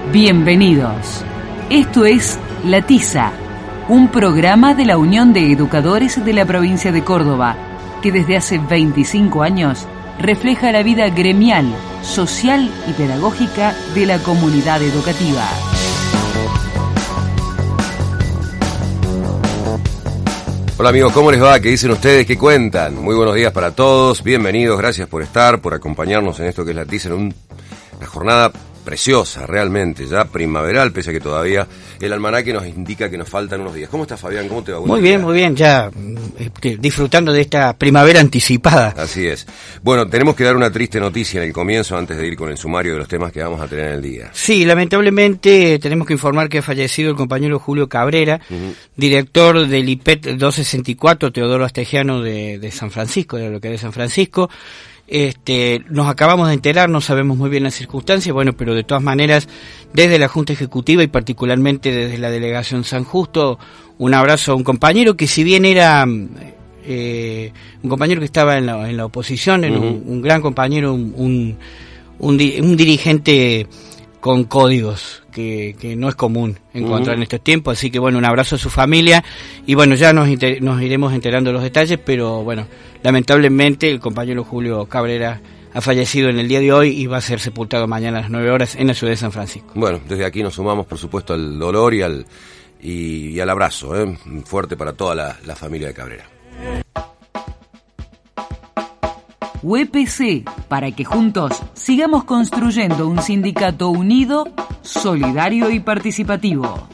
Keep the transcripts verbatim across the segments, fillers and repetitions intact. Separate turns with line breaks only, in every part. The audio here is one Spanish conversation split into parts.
Bienvenidos. Esto es La Tiza, un programa de la Unión de Educadores de la provincia de Córdoba, que desde hace veinticinco años refleja la vida gremial, social y pedagógica de la comunidad educativa.
Hola amigos, ¿cómo les va? ¿Qué dicen ustedes? ¿Qué cuentan? Muy buenos días para todos, bienvenidos, gracias por estar, por acompañarnos en esto que es La Tiza, en un, una jornada preciosa, realmente, ya primaveral, pese a que todavía el almanaque nos indica que nos faltan unos días. ¿Cómo estás, Fabián? ¿Cómo te va?
Muy bien, muy bien, ya este, disfrutando de esta primavera anticipada.
Así es. Bueno, tenemos que dar una triste noticia en el comienzo antes de ir con el sumario de los temas que vamos a tener en el día.
Sí, lamentablemente tenemos que informar que ha fallecido el compañero Julio Cabrera, uh-huh. director del I P E T doscientos sesenta y cuatro, Teodoro Astegiano de, de San Francisco, de lo que es San Francisco. Este, nos acabamos de enterar, no sabemos muy bien las circunstancias, bueno, pero de todas maneras, desde la Junta Ejecutiva y particularmente desde la Delegación San Justo, un abrazo a un compañero que si bien era eh, un compañero que estaba en la, en la oposición, era uh-huh. un, un gran compañero, un, un, un, un dirigente con códigos que, que no es común encontrar uh-huh. en estos tiempos, así que bueno, un abrazo a su familia y bueno, ya nos, inter- nos iremos enterando de los detalles, pero bueno, lamentablemente el compañero Julio Cabrera ha fallecido en el día de hoy y va a ser sepultado mañana a las nueve horas en la ciudad de San Francisco.
Bueno, desde aquí nos sumamos por supuesto al dolor y al, y, y al abrazo, ¿eh? fuerte para toda la, la familia de Cabrera.
U E P C, para que juntos sigamos construyendo un sindicato unido, solidario y participativo.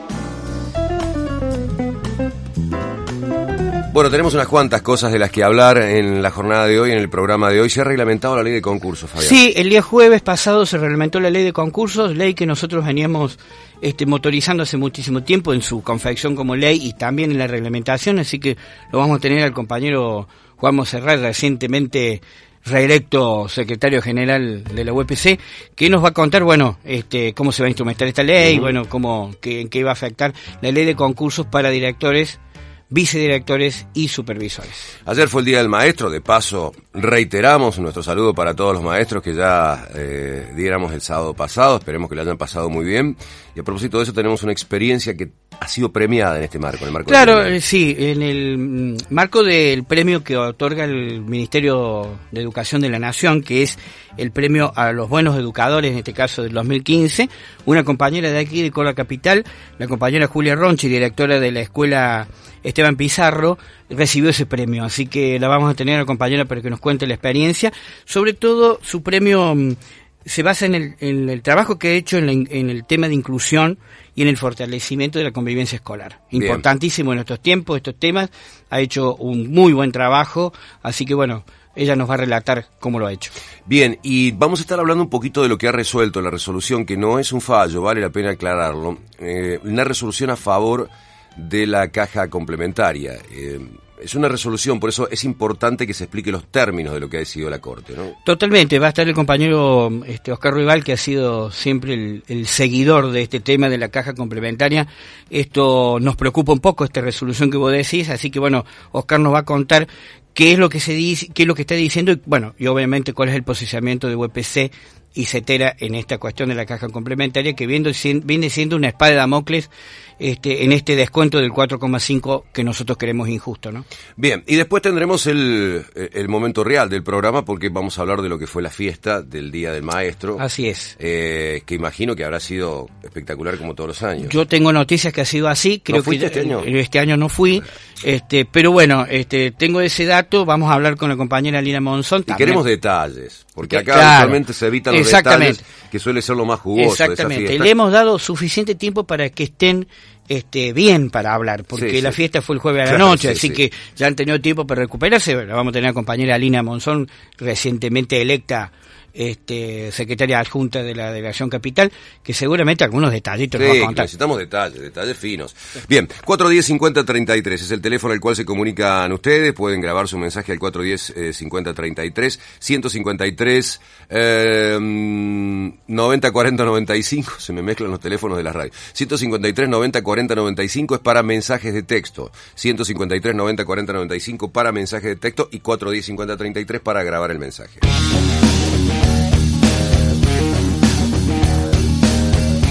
Bueno, tenemos unas cuantas cosas de las que hablar en la jornada de hoy, en el programa de hoy. Se ha reglamentado la ley de concursos, Fabián.
Sí, el día jueves pasado se reglamentó la ley de concursos, ley que nosotros veníamos este, motorizando hace muchísimo tiempo en su confección como ley y también en la reglamentación, así que lo vamos a tener al compañero Juan Monserrat, recientemente reelecto secretario general de la U E P C, que nos va a contar, bueno, este, cómo se va a instrumentar esta ley, uh-huh. bueno, cómo, qué, en qué va a afectar la ley de concursos para directores, vicedirectores y supervisores.
Ayer fue el Día del Maestro, de paso reiteramos nuestro saludo para todos los maestros que ya eh, diéramos el sábado pasado, esperemos que lo hayan pasado muy bien, y a propósito de eso tenemos una experiencia que ha sido premiada en este marco, en el marco
Claro,
de
sí, en el marco del premio que otorga el Ministerio de Educación de la Nación, que es el premio a los buenos educadores, en este caso del dos mil quince, una compañera de aquí de Córdoba Capital, la compañera Julia Ronchi, directora de la escuela Esteban Pizarro, recibió ese premio, así que la vamos a tener a la compañera para que nos cuente la experiencia. Sobre todo, su premio se basa en el, en el trabajo que ha hecho en, la, en el tema de inclusión y en el fortalecimiento de la convivencia escolar. Bien. Importantísimo en estos tiempos, estos temas, ha hecho un muy buen trabajo, así que bueno, ella nos va a relatar cómo lo ha hecho.
Bien, y vamos a estar hablando un poquito de lo que ha resuelto la resolución, que no es un fallo, vale la pena aclararlo, eh, una resolución a favor de la caja complementaria. Eh, es una resolución, por eso es importante que se explique los términos de lo que ha decidido la Corte, ¿no?
Totalmente, va a estar el compañero este, Oscar Rival, que ha sido siempre el, el seguidor de este tema de la caja complementaria. Esto nos preocupa un poco, esta resolución que vos decís, así que bueno, Oscar nos va a contar qué es lo que se dice, qué es lo que está diciendo y bueno, y obviamente cuál es el posicionamiento de U E P C y CETERA en esta cuestión de la caja complementaria, que viene, viene siendo una espada de Damocles este, en este descuento del cuatro coma cinco que nosotros queremos injusto, ¿no?
Bien, y después tendremos el, el momento real del programa, porque vamos a hablar de lo que fue la fiesta del Día del Maestro.
Así es.
Eh, que imagino que habrá sido espectacular como todos los años.
Yo tengo noticias que ha sido así. Creo
¿No fuiste
que
este año?
Este año no fui, este, pero bueno, este, tengo ese dato, vamos a hablar con la compañera Lina Monzón.
Y
también.
Queremos detalles, porque acá
claro,
actualmente se evitan los detalles, que suele ser lo más jugoso.
Exactamente,
de esa fiesta.
Le hemos dado suficiente tiempo para que estén este, bien para hablar, porque
sí,
la
sí.
fiesta fue el jueves a la
Claro,
noche,
sí,
así
sí.
que ya han tenido tiempo para recuperarse. Bueno, vamos a tener a la compañera Lina Monzón, recientemente electa este, secretaria adjunta de la Delegación Capital, que seguramente algunos detallitos
sí,
nos va a contar.
Necesitamos detalles, detalles finos. Bien, cuatro diez cincuenta treinta y tres es el teléfono al cual se comunican ustedes. Pueden grabar su mensaje al cuatro diez cincuenta treinta y tres, ciento cincuenta y tres eh, noventa cuarenta noventa y cinco. Se me mezclan los teléfonos de la radio. ciento cincuenta y tres noventa cuarenta noventa y cinco es para mensajes de texto. ciento cincuenta y tres noventa cuarenta noventa y cinco para mensajes de texto y cuatro diez cincuenta treinta y tres para grabar el mensaje.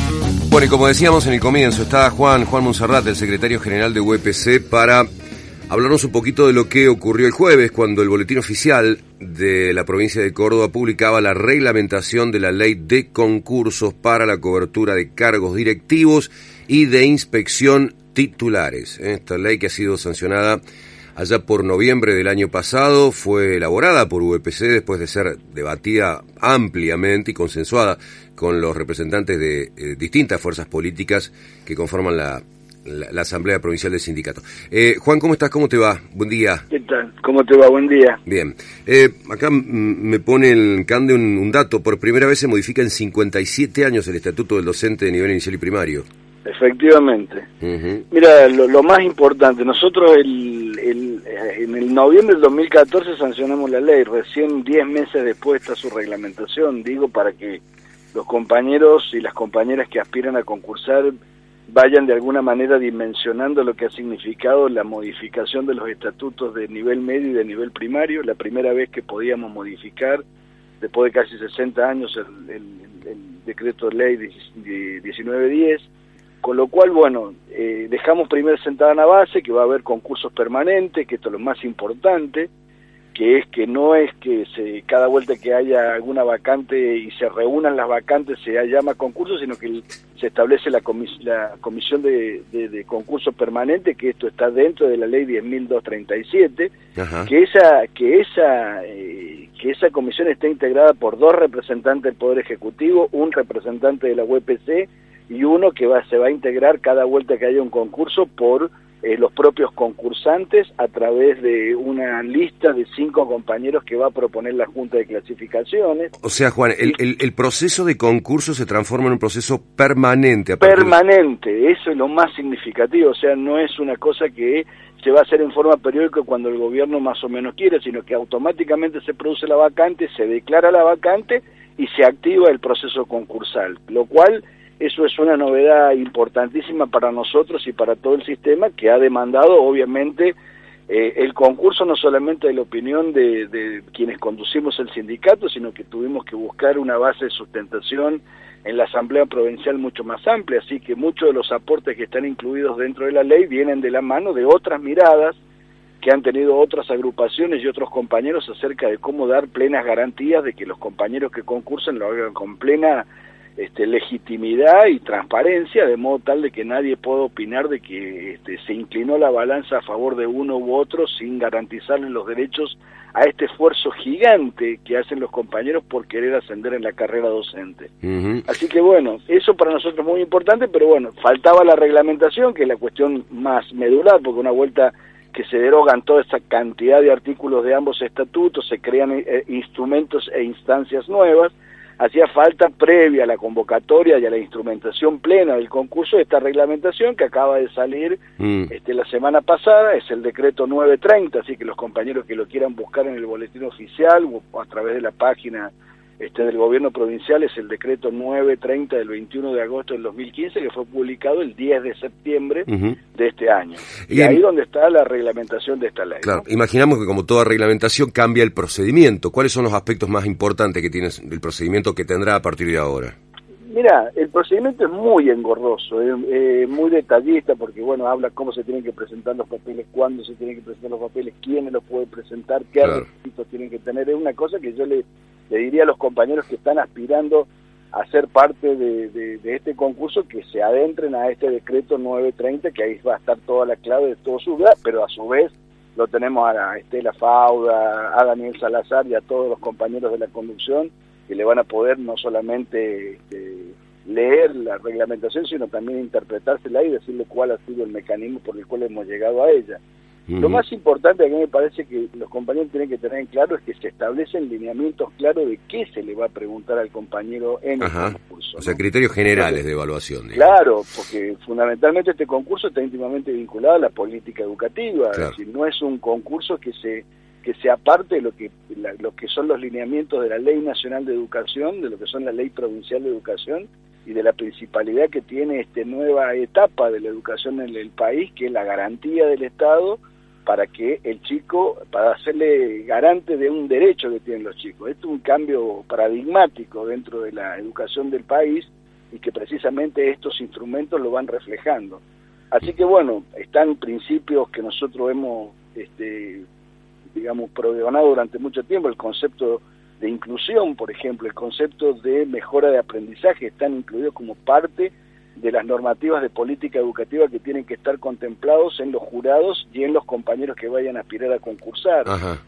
Bueno, y como decíamos en el comienzo, está Juan, Juan Monserrat, el secretario general de U E P C, para hablarnos un poquito de lo que ocurrió el jueves, cuando el Boletín Oficial de la provincia de Córdoba publicaba la reglamentación de la ley de concursos para la cobertura de cargos directivos y de inspección titulares. Esta ley, que ha sido sancionada allá por noviembre del año pasado, fue elaborada por U E P C después de ser debatida ampliamente y consensuada con los representantes de eh, distintas fuerzas políticas que conforman la, la, la Asamblea Provincial del Sindicato. Eh, Juan, ¿cómo estás? ¿Cómo te va? Buen día.
¿Qué tal? ¿Cómo te va? Buen día.
Bien. Eh, acá m- me pone el Cande un, un dato. Por primera vez se modifica en cincuenta y siete años el Estatuto del Docente de nivel inicial y primario.
Efectivamente.
Uh-huh.
Mira, lo, lo más importante, nosotros el, el, en el noviembre del dos mil catorce sancionamos la ley, recién diez meses después está su reglamentación, digo, para que los compañeros y las compañeras que aspiran a concursar vayan de alguna manera dimensionando lo que ha significado la modificación de los estatutos de nivel medio y de nivel primario, la primera vez que podíamos modificar, después de casi sesenta años, el, el, el decreto de ley diecinueve diez, con lo cual, bueno, eh, dejamos primero sentada una base, que va a haber concursos permanentes, que esto es lo más importante, que es que no es que se, cada vuelta que haya alguna vacante y se reúnan las vacantes se llama concurso, sino que el, se establece la, comis, la comisión de, de, de concurso permanente, que esto está dentro de la ley diez mil doscientos treinta y siete, Ajá. que esa que esa eh, que esa comisión esté integrada por dos representantes del Poder Ejecutivo, un representante de la U E P C y uno que va se va a integrar cada vuelta que haya un concurso por Eh, los propios concursantes a través de una lista de cinco compañeros que va a proponer la Junta de Clasificaciones.
O sea, Juan, el, el, el proceso de concurso se transforma en un proceso permanente. A
permanente, de... eso es lo más significativo, o sea, no es una cosa que se va a hacer en forma periódica cuando el gobierno más o menos quiere, sino que automáticamente se produce la vacante, se declara la vacante y se activa el proceso concursal, lo cual... Eso es una novedad importantísima para nosotros y para todo el sistema, que ha demandado, obviamente, eh, el concurso no solamente de la opinión de, de quienes conducimos el sindicato, sino que tuvimos que buscar una base de sustentación en la Asamblea Provincial mucho más amplia, así que muchos de los aportes que están incluidos dentro de la ley vienen de la mano de otras miradas que han tenido otras agrupaciones y otros compañeros acerca de cómo dar plenas garantías de que los compañeros que concursen lo hagan con plena Este, legitimidad y transparencia, de modo tal de que nadie pueda opinar de que este, se inclinó la balanza a favor de uno u otro sin garantizarles los derechos a este esfuerzo gigante que hacen los compañeros por querer ascender en la carrera docente. Uh-huh. Así que bueno, eso para nosotros es muy importante, pero bueno, faltaba la reglamentación, que es la cuestión más medular, porque una vuelta que se derogan toda esa cantidad de artículos de ambos estatutos, se crean eh, instrumentos e instancias nuevas. Hacía falta, previa a la convocatoria y a la instrumentación plena del concurso, esta reglamentación que acaba de salir mm. este, la semana pasada, es el decreto nueve treinta, así que los compañeros que lo quieran buscar en el boletín oficial o a través de la página este, del gobierno provincial, es el decreto nueve treinta del veintiuno de agosto del dos mil quince, que fue publicado el diez de septiembre uh-huh. de este año. Y, y ahí en... donde está la reglamentación de esta ley.
Claro,
¿no?
Imaginamos que como toda reglamentación cambia el procedimiento. ¿Cuáles son los aspectos más importantes que tiene el procedimiento que tendrá a partir de ahora?
Mira, el procedimiento es muy engorroso, es eh, muy detallista, porque bueno, habla cómo se tienen que presentar los papeles, cuándo se tienen que presentar los papeles, quiénes los pueden presentar, qué claro. requisitos tienen que tener. Es una cosa que yo le, le diría a los compañeros que están aspirando a ser parte de, de, de este concurso, que se adentren a este decreto nueve treinta, que ahí va a estar toda la clave de todo su vida, pero a su vez lo tenemos a Estela Fauda, a Daniel Salazar y a todos los compañeros de la conducción, que le van a poder no solamente este, leer la reglamentación, sino también interpretársela y decirle cuál ha sido el mecanismo por el cual hemos llegado a ella. Uh-huh. Lo más importante que a mí me parece que los compañeros tienen que tener en claro es que se establecen lineamientos claros de qué se le va a preguntar al compañero en Ajá. el concurso.
O sea, ¿no? criterios generales de evaluación.
Digamos. Claro, porque fundamentalmente este concurso está íntimamente vinculado a la política educativa, claro. Es decir, no es un concurso que se que se aparte de lo que la, lo que son los lineamientos de la Ley Nacional de Educación, de lo que son la Ley Provincial de Educación y de la principalidad que tiene esta nueva etapa de la educación en el país, que es la garantía del Estado para que el chico, para hacerle garante de un derecho que tienen los chicos. Esto es un cambio paradigmático dentro de la educación del país, y que precisamente estos instrumentos lo van reflejando. Así que bueno, están principios que nosotros hemos, este, digamos, pregonado durante mucho tiempo, el concepto de inclusión, por ejemplo, el concepto de mejora de aprendizaje, están incluidos como parte de las normativas de política educativa que tienen que estar contemplados en los jurados y en los compañeros que vayan a aspirar a concursar.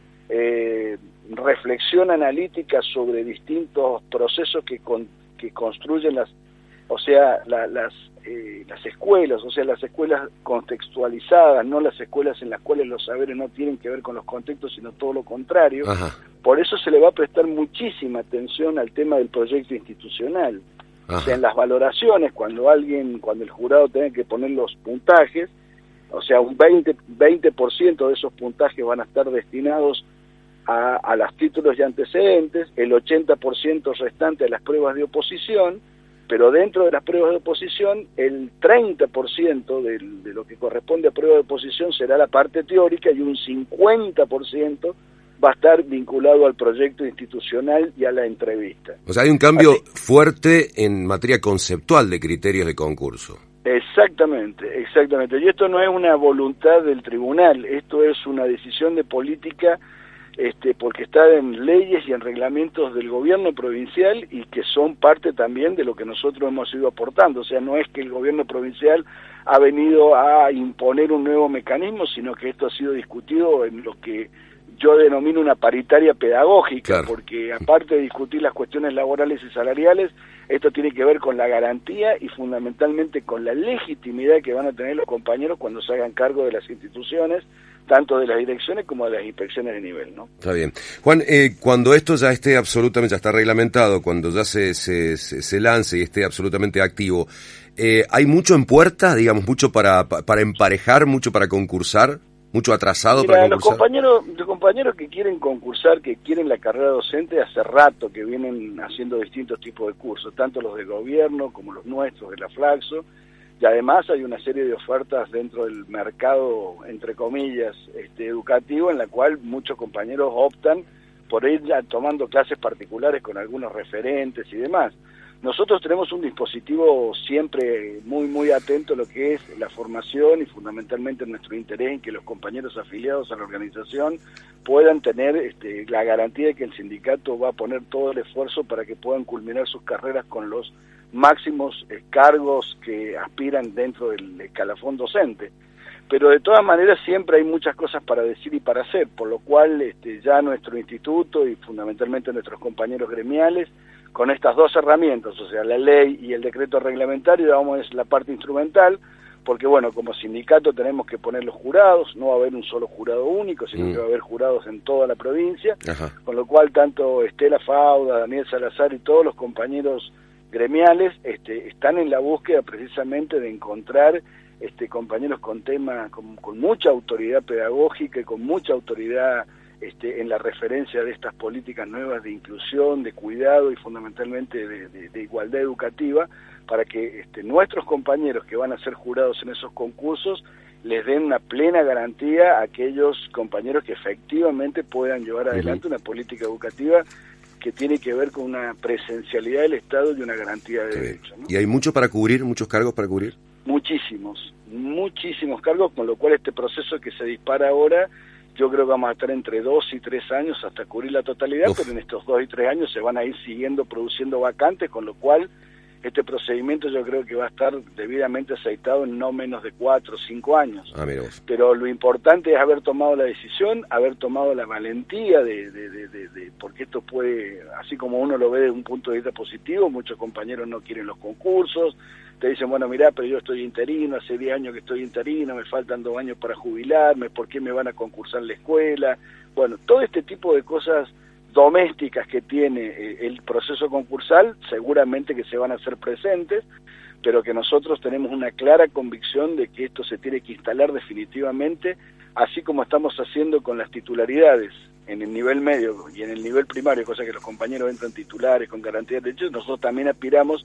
Eh, reflexión analítica sobre distintos procesos que, con, que construyen las, o sea, la, las, eh, las escuelas, o sea, las escuelas contextualizadas, no las escuelas en las cuales los saberes no tienen que ver con los contextos, sino todo lo contrario. Ajá. Por eso se le va a prestar muchísima atención al tema del proyecto institucional. Ajá. O sea, en las valoraciones, cuando alguien, cuando el jurado tenga que poner los puntajes, o sea, un veinte por ciento de esos puntajes van a estar destinados a, a los títulos y antecedentes, el ochenta por ciento restante a las pruebas de oposición, pero dentro de las pruebas de oposición, el treinta por ciento de, de lo que corresponde a prueba de oposición será la parte teórica y un cincuenta por ciento va a estar vinculado al proyecto institucional y a la entrevista.
O sea, hay un cambio
Así,
fuerte en materia conceptual de criterios de concurso.
Exactamente, exactamente. Y esto no es una voluntad del tribunal, esto es una decisión de política, este, porque está en leyes y en reglamentos del gobierno provincial y que son parte también de lo que nosotros hemos ido aportando. O sea, no es que el gobierno provincial ha venido a imponer un nuevo mecanismo, sino que esto ha sido discutido en lo que yo denomino una paritaria pedagógica, claro, porque aparte de discutir las cuestiones laborales y salariales, esto tiene que ver con la garantía y fundamentalmente con la legitimidad que van a tener los compañeros cuando se hagan cargo de las instituciones, tanto de las direcciones como de las inspecciones de nivel, ¿no?
Está bien. Juan, eh, cuando esto ya esté absolutamente, ya está reglamentado, cuando ya se, se, se, se lance y esté absolutamente activo, eh, ¿hay mucho en puerta, digamos, mucho para, para emparejar, mucho para concursar? ¿Mucho atrasado?
Mira,
para
los compañeros, los compañeros que quieren concursar, que quieren la carrera docente, hace rato que vienen haciendo distintos tipos de cursos, tanto los del gobierno como los nuestros, de la Flaxo, y además hay una serie de ofertas dentro del mercado, entre comillas, este, educativo, en la cual muchos compañeros optan por ir ya tomando clases particulares con algunos referentes y demás. Nosotros tenemos un dispositivo siempre muy muy atento a lo que es la formación y fundamentalmente nuestro interés en que los compañeros afiliados a la organización puedan tener este, la garantía de que el sindicato va a poner todo el esfuerzo para que puedan culminar sus carreras con los máximos eh, cargos que aspiran dentro del escalafón docente. Pero de todas maneras siempre hay muchas cosas para decir y para hacer, por lo cual este, ya nuestro instituto y fundamentalmente nuestros compañeros gremiales, con estas dos herramientas, o sea, la ley y el decreto reglamentario, vamos, es la parte instrumental, porque bueno, como sindicato tenemos que poner los jurados, no va a haber un solo jurado único, sino mm. que va a haber jurados en toda la provincia, Ajá. con lo cual tanto Estela Fauda, Daniel Salazar y todos los compañeros gremiales este, están en la búsqueda precisamente de encontrar este, compañeros con temas, con, con mucha autoridad pedagógica y con mucha autoridad Este, en la referencia de estas políticas nuevas de inclusión, de cuidado y fundamentalmente de, de, de igualdad educativa, para que este, nuestros compañeros que van a ser jurados en esos concursos les den una plena garantía a aquellos compañeros que efectivamente puedan llevar adelante uh-huh. una política educativa que tiene que ver con una presencialidad del Estado y una garantía de derechos, ¿no?
¿Y hay mucho para cubrir, muchos cargos para cubrir?
Muchísimos, muchísimos cargos, con lo cual este proceso que se dispara ahora, yo creo que vamos a estar entre dos y tres años hasta cubrir la totalidad, Uf. pero en estos dos y tres años se van a ir siguiendo produciendo vacantes, con lo cual este procedimiento yo creo que va a estar debidamente aceitado en no menos de cuatro o cinco años.
Ah, mira vos.
Pero lo importante es haber tomado la decisión, haber tomado la valentía de, de, de, de, de, porque esto puede, así como uno lo ve desde un punto de vista positivo, muchos compañeros no quieren los concursos, te dicen, bueno, mirá, pero yo estoy interino, hace diez años que estoy interino, me faltan dos años para jubilarme, ¿por qué me van a concursar en la escuela? Bueno, todo este tipo de cosas domésticas que tiene eh, el proceso concursal, seguramente que se van a hacer presentes, pero que nosotros tenemos una clara convicción de que esto se tiene que instalar definitivamente, así como estamos haciendo con las titularidades en el nivel medio y en el nivel primario, cosa que los compañeros entran titulares con garantía de derechos, nosotros también aspiramos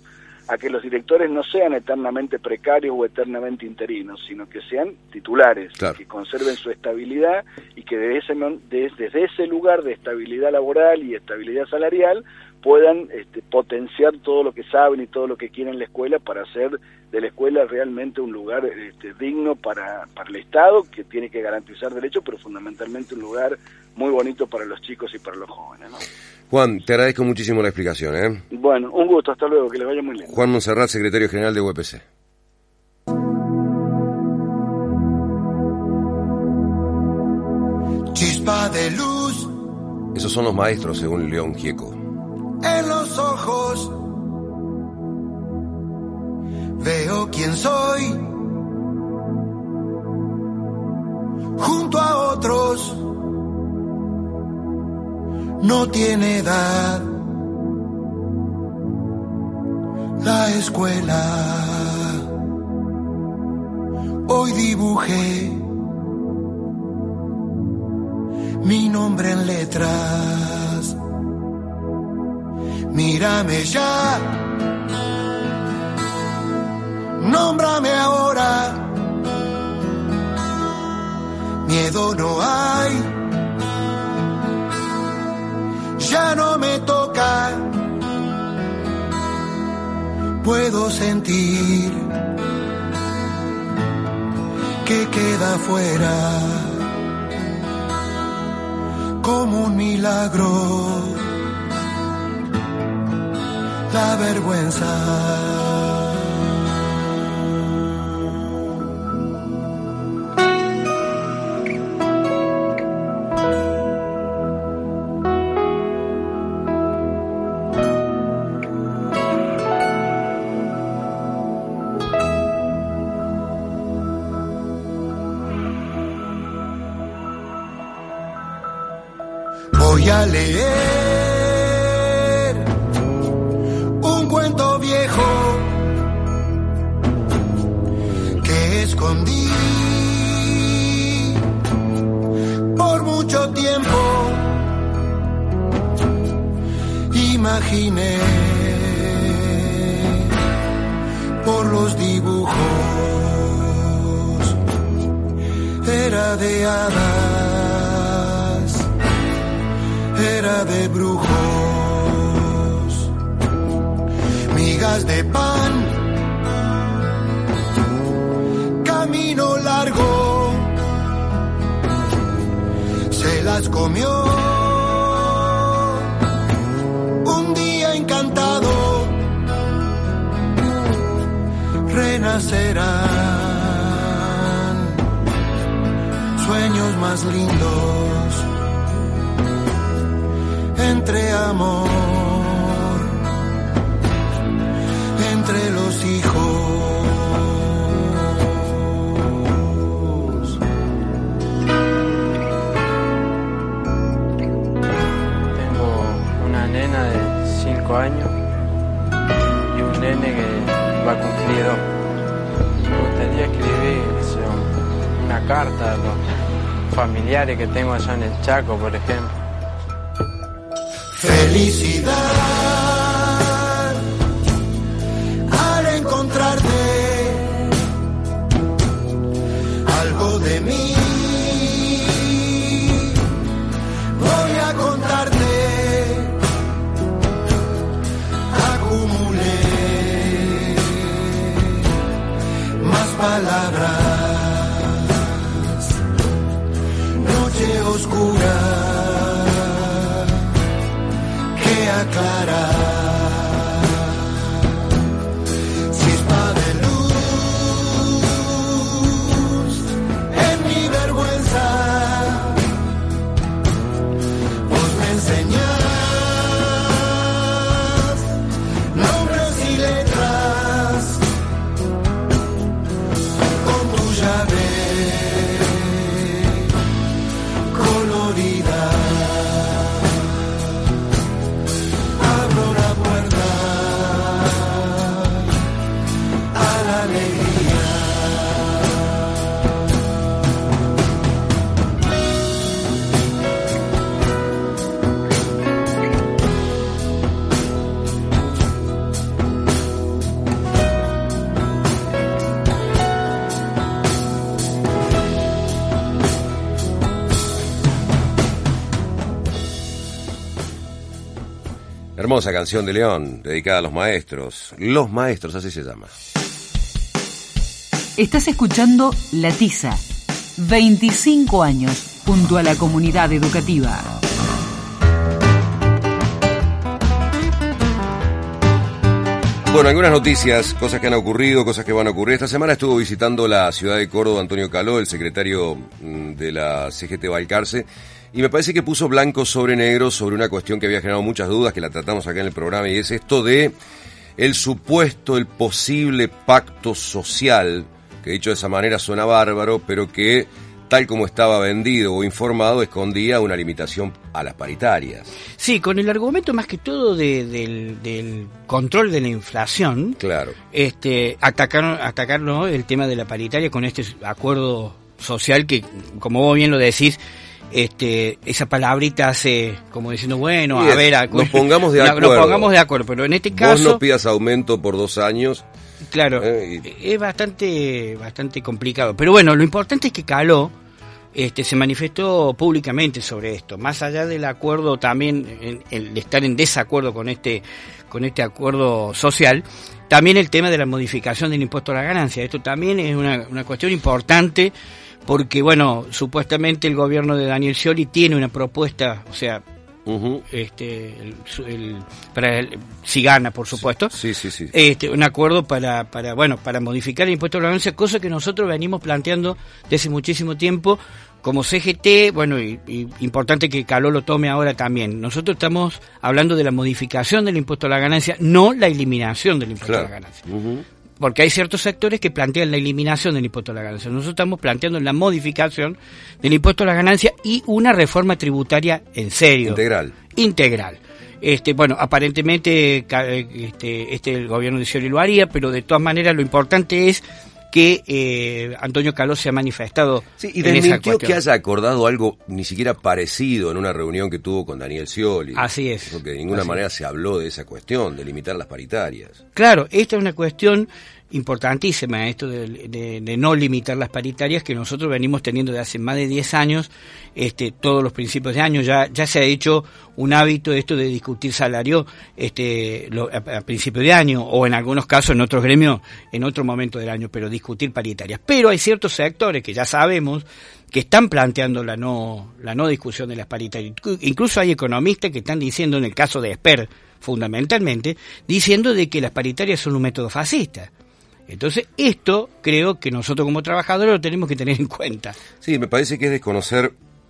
a que los directores no sean eternamente precarios o eternamente interinos, sino que sean titulares, claro, que conserven su estabilidad y que desde ese, desde ese lugar de estabilidad laboral y estabilidad salarial puedan este, potenciar todo lo que saben y todo lo que quieren en la escuela para hacer de la escuela realmente un lugar este, digno para, para el Estado, que tiene que garantizar derechos, pero fundamentalmente un lugar muy bonito para los chicos y para los jóvenes, ¿no?
Juan, te agradezco muchísimo la explicación, ¿eh?
Bueno, un gusto, hasta luego, que les vaya muy bien.
Juan Monserrat, secretario general de U E P C.
Chispa de luz.
Esos son los maestros, según León Gieco.
En los ojos veo quién soy. Junto a otros no tiene edad. La escuela hoy dibujé mi nombre en letras. Mírame ya, nómbrame ahora. Miedo no hay, ya no me toca. Puedo sentir que queda fuera como un milagro. La vergüenza. Voy a leer un cuento viejo que escondí por mucho tiempo. Imaginé por los dibujos, era de hadas, era de brujos, migas de pan, camino largo, se las comió un día encantado, renacerán sueños más lindos. Entre amor, entre los hijos.
Tengo una nena de cinco años y un nene que va a cumplir dos. Me gustaría escribir una carta a los familiares que tengo allá en el Chaco, por ejemplo.
Felicidad al encontrarte, algo de mí voy a contarte. Acumulé más palabras, noche oscura aclarar. Chispa de luz en mi vergüenza, vos me enseñás nombres y letras con tu llave colorida. Abro la
Hermosa canción de León, dedicada a los maestros. Los maestros, así se llama.
Estás escuchando La Tiza, veinticinco años junto a la comunidad educativa.
Bueno, algunas noticias, cosas que han ocurrido, cosas que van a ocurrir. Esta semana estuvo visitando la ciudad de Córdoba Antonio Caló, el secretario de la C G T Balcarce, y me parece que puso blanco sobre negro sobre una cuestión que había generado muchas dudas, que la tratamos acá en el programa, y es esto de el supuesto, el posible pacto social, que dicho de esa manera suena bárbaro, pero que tal como estaba vendido o informado, escondía una limitación a las paritarias.
Sí, con el argumento más que todo de, del, del control de la inflación,
claro,
este, atacaron, atacaron el tema de la paritaria con este acuerdo social que, como vos bien lo decís, este, esa palabrita hace como diciendo, bueno,
sí,
a ver, a,
nos pongamos de acuerdo.
Nos pongamos de acuerdo, pero en este caso...
Vos no pidas aumento por dos años...
Claro, eh, y... es bastante bastante complicado. Pero bueno, lo importante es que Caló este, se manifestó públicamente sobre esto. Más allá del acuerdo también, en, el estar en desacuerdo con este con este acuerdo social, también el tema de la modificación del impuesto a la ganancia. Esto también es una, una cuestión importante porque, bueno, supuestamente el gobierno de Daniel Scioli tiene una propuesta, o sea... Uh-huh. Este, el, el, para el, si gana, por supuesto,
sí, sí, sí.
Este, un acuerdo para, para, bueno, para modificar el impuesto a la ganancia, cosa que nosotros venimos planteando desde muchísimo tiempo como C G T, bueno, y, y importante que Caló lo tome ahora también. Nosotros estamos hablando de la modificación del impuesto a la ganancia, no la eliminación del impuesto claro. a la ganancia. Uh-huh. Porque hay ciertos sectores que plantean la eliminación del impuesto a la ganancia. Nosotros estamos planteando la modificación del impuesto a la ganancia y una reforma tributaria en serio.
Integral.
Integral. Este, bueno, aparentemente este, este el gobierno de Scioli lo haría, pero de todas maneras lo importante es que eh, Antonio Caló se ha manifestado
sí, y
en esa
desmintió
cuestión.
Que haya acordado algo ni siquiera parecido en una reunión que tuvo con Daniel Scioli.
Así es.
Porque de ninguna
Así
manera
es.
se habló de esa cuestión, de limitar las paritarias.
Claro, esta es una cuestión importantísima, esto de, de, de no limitar las paritarias, que nosotros venimos teniendo de hace más de diez años, este, todos los principios de año, ya, ya se ha hecho un hábito esto de discutir salario este, lo, a, a principio de año, o en algunos casos en otros gremios en otro momento del año, pero discutir paritarias. Pero hay ciertos sectores que ya sabemos que están planteando la no, la no discusión de las paritarias. Incluso hay economistas que están diciendo, en el caso de Esper, fundamentalmente, diciendo de que las paritarias son un método fascista. Entonces, esto creo que nosotros como trabajadores lo tenemos que tener en cuenta.
Sí, me parece que es desconocer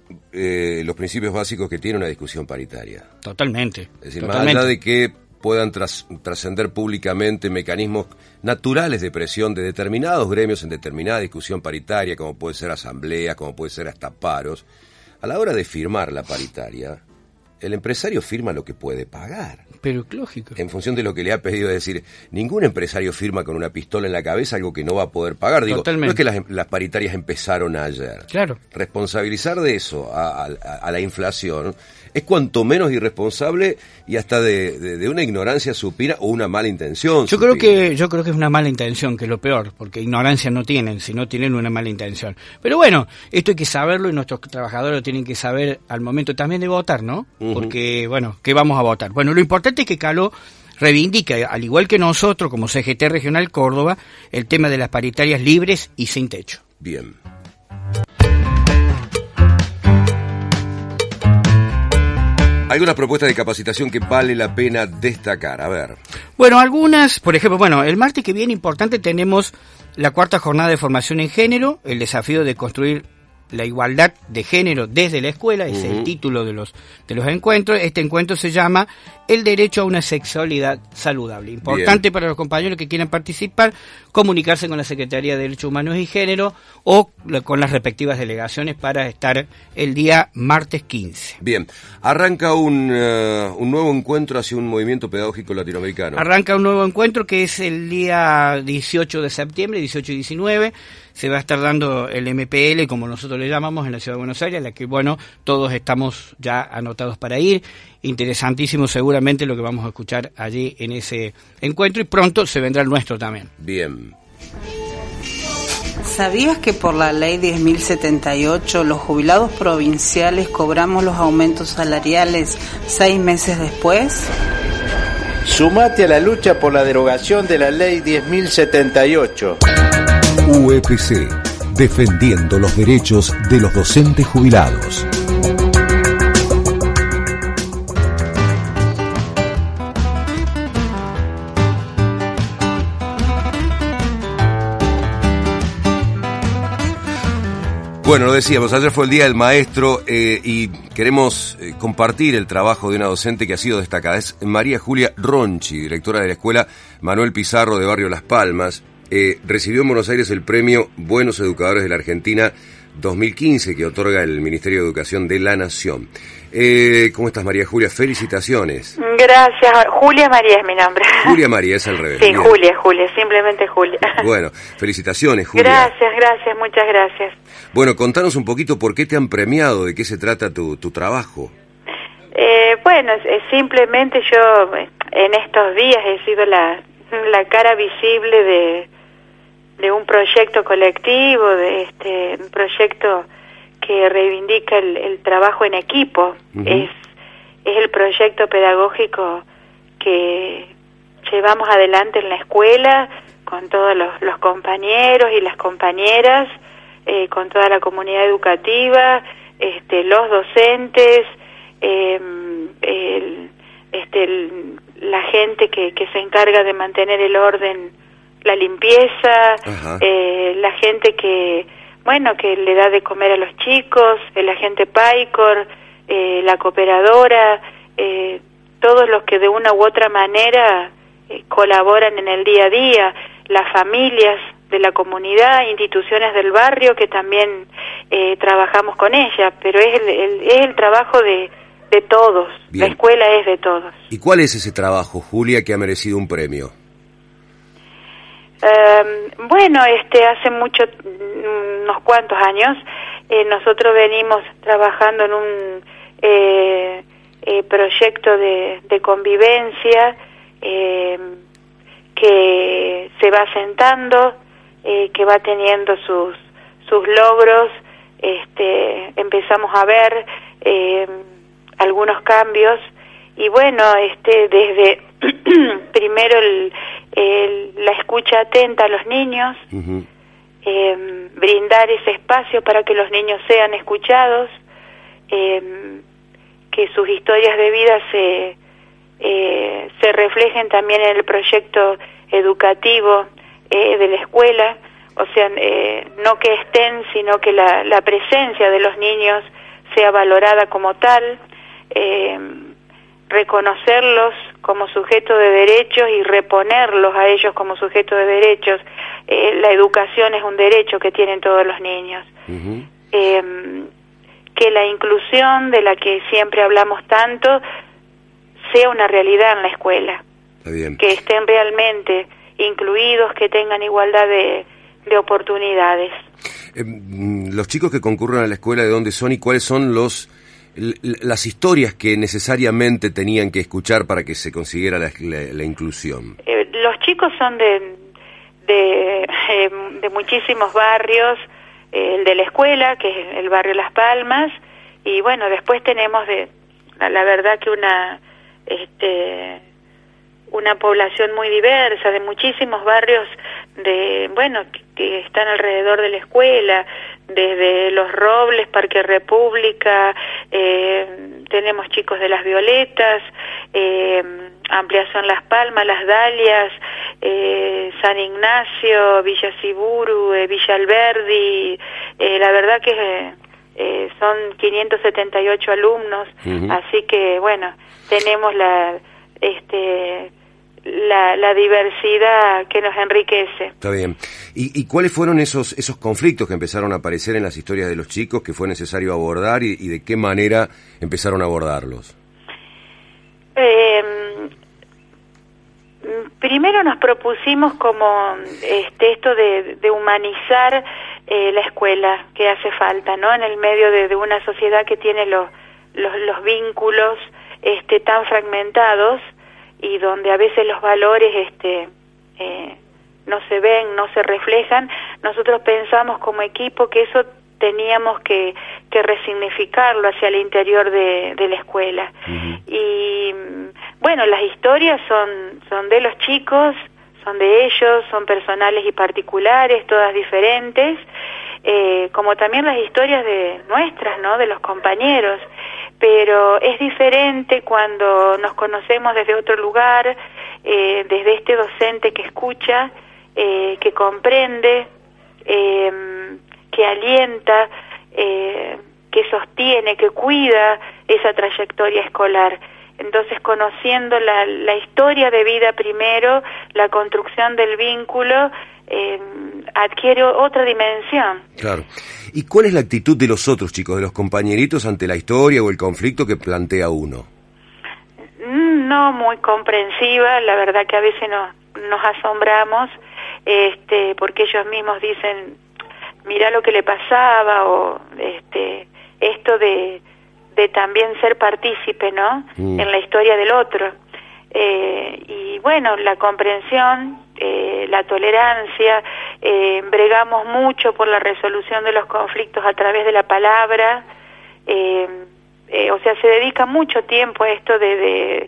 eh, los principios básicos que tiene una discusión paritaria.
Totalmente.
Es decir,
totalmente.
Más allá de que puedan tras, trascender públicamente mecanismos naturales de presión de determinados gremios en determinada discusión paritaria, como puede ser asambleas, como puede ser hasta paros, a la hora de firmar la paritaria, el empresario firma lo que puede pagar.
Pero lógico.
En función de lo que le ha pedido, es decir, ningún empresario firma con una pistola en la cabeza algo que no va a poder pagar. Digo,
Totalmente.
no es que las, las paritarias empezaron ayer.
Claro.
Responsabilizar de eso a, a, a la inflación es cuanto menos irresponsable y hasta de, de, de una ignorancia supina o una mala intención.
Yo
supina.
creo que yo creo que es una mala intención, que es lo peor, porque ignorancia no tienen, sino tienen una mala intención. Pero bueno, esto hay que saberlo y nuestros trabajadores lo tienen que saber al momento también de votar, ¿no? Uh-huh. Porque, bueno, ¿qué vamos a votar? Bueno, lo importante es que Caló reivindica, al igual que nosotros, como C G T Regional Córdoba, el tema de las paritarias libres y sin techo.
Bien. Algunas propuestas de capacitación que vale la pena destacar, a ver.
Bueno, algunas, por ejemplo, bueno, el martes que viene importante tenemos la cuarta jornada de formación en género, el desafío de construir la igualdad de género desde la escuela, es uh-huh. el título de los de los encuentros. Este encuentro se llama El derecho a una sexualidad saludable. Importante Bien. Para los compañeros que quieran participar, comunicarse con la Secretaría de Derechos Humanos y Género o con las respectivas delegaciones para estar el día martes quince.
Bien, arranca un, uh, un nuevo encuentro hacia un movimiento pedagógico latinoamericano.
Arranca un nuevo encuentro que es el día dieciocho de septiembre, dieciocho y diecinueve. Se va a estar dando el M P L, como nosotros le llamamos, en la Ciudad de Buenos Aires, en la que, bueno, todos estamos ya anotados para ir. Interesantísimo seguramente lo que vamos a escuchar allí en ese encuentro y pronto se vendrá el nuestro también.
Bien.
¿Sabías que por la ley diez mil setenta y ocho los jubilados provinciales cobramos los aumentos salariales seis meses después?
Sumate a la lucha por la derogación de la ley diez mil setenta y ocho.
U E P C, defendiendo los derechos de los docentes jubilados.
Bueno, lo decíamos, ayer fue el Día del Maestro eh, y queremos eh, compartir el trabajo de una docente que ha sido destacada. Es María Julia Ronchi, directora de la Escuela Manuel Pizarro de Barrio Las Palmas. Eh, recibió en Buenos Aires el premio Buenos Educadores de la Argentina dos mil quince que otorga el Ministerio de Educación de la Nación. Eh, ¿Cómo estás, María Julia? Felicitaciones.
Gracias. Julia María es mi nombre.
Julia María, es al revés.
Sí,
Bien.
Julia, Julia, simplemente Julia.
Bueno, felicitaciones, Julia.
Gracias, gracias, muchas gracias.
Bueno, contanos un poquito por qué te han premiado, de qué se trata tu, tu trabajo.
Eh, bueno, es, simplemente yo en estos días he sido la, la cara visible de, de un proyecto colectivo, de este un proyecto que reivindica el, el trabajo en equipo. Uh-huh. Es, es el proyecto pedagógico que llevamos adelante en la escuela con todos los, los compañeros y las compañeras, eh, con toda la comunidad educativa, este, los docentes, eh, el, este, el, la gente que, que se encarga de mantener el orden, la limpieza, uh-huh. eh, la gente que bueno, que le da de comer a los chicos, el agente PAICOR, eh, la cooperadora, eh, todos los que de una u otra manera eh, colaboran en el día a día, las familias de la comunidad, instituciones del barrio que también eh, trabajamos con ellas, pero es el, el, es el trabajo de, de todos. Bien. La escuela es de todos.
¿Y cuál es ese trabajo, Julia, que ha merecido un premio?
Uh, bueno, este hace mucho, unos cuantos años, eh, nosotros venimos trabajando en un eh, eh, proyecto de, de convivencia eh, que se va asentando, eh, que va teniendo sus sus logros. Este, empezamos a ver eh, algunos cambios y bueno, este desde primero el El, la escucha atenta a los niños, uh-huh. eh, brindar ese espacio para que los niños sean escuchados, eh, que sus historias de vida se eh, se reflejen también en el proyecto educativo eh, de la escuela, o sea, eh, no que estén, sino que la, la presencia de los niños sea valorada como tal, eh, reconocerlos como sujetos de derechos y reponerlos a ellos como sujetos de derechos. Eh, la educación es un derecho que tienen todos los niños. Uh-huh. Eh, que la inclusión de la que siempre hablamos tanto sea una realidad en la escuela.
Está bien.
Que estén realmente incluidos, que tengan igualdad de, de oportunidades.
Eh, los chicos que concurren a la escuela, ¿de dónde son y cuáles son los las historias que necesariamente tenían que escuchar para que se consiguiera la, la, la inclusión?
Eh, los chicos son de de, eh, de muchísimos barrios, eh, el de la escuela, que es el barrio Las Palmas, y bueno, después tenemos de la, la verdad que una este una población muy diversa, de muchísimos barrios de bueno que, que están alrededor de la escuela, desde Los Robles, Parque República, eh, tenemos chicos de Las Violetas, eh, Ampliación Las Palmas, Las Dalias, eh, San Ignacio, Villa Siburu, eh, Villa Alberdi, eh, la verdad que eh, son quinientos setenta y ocho alumnos, uh-huh. Así que bueno, tenemos la este La, la diversidad que nos enriquece.
Está bien. ¿Y, y cuáles fueron esos esos conflictos que empezaron a aparecer en las historias de los chicos que fue necesario abordar y, y de qué manera empezaron a abordarlos?
Eh, primero nos propusimos como este esto de, de humanizar eh, la escuela, que hace falta, ¿no? En el medio de, de una sociedad que tiene los los, los vínculos este tan fragmentados, y donde a veces los valores este eh, no se ven, no se reflejan, nosotros pensamos como equipo que eso teníamos que, que resignificarlo hacia el interior de, de la escuela. Uh-huh. Y bueno, las historias son, son de los chicos, son de ellos, son personales y particulares, todas diferentes, eh, como también las historias de nuestras, ¿no?, de los compañeros, pero es diferente cuando nos conocemos desde otro lugar, eh, desde este docente que escucha, eh, que comprende, eh, que alienta, eh, que sostiene, que cuida esa trayectoria escolar. Entonces, conociendo la, la historia de vida primero, la construcción del vínculo, eh, adquiere otra dimensión.
Claro. ¿Y cuál es la actitud de los otros chicos, de los compañeritos, ante la historia o el conflicto que plantea uno?
No muy comprensiva, la verdad que a veces nos, nos asombramos, este, porque ellos mismos dicen, mirá lo que le pasaba, o este, esto de... de también ser partícipe, ¿no?, mm. en la historia del otro. Eh, y bueno, la comprensión, eh, la tolerancia, eh, bregamos mucho por la resolución de los conflictos a través de la palabra, eh, eh, o sea, se dedica mucho tiempo a esto de, de,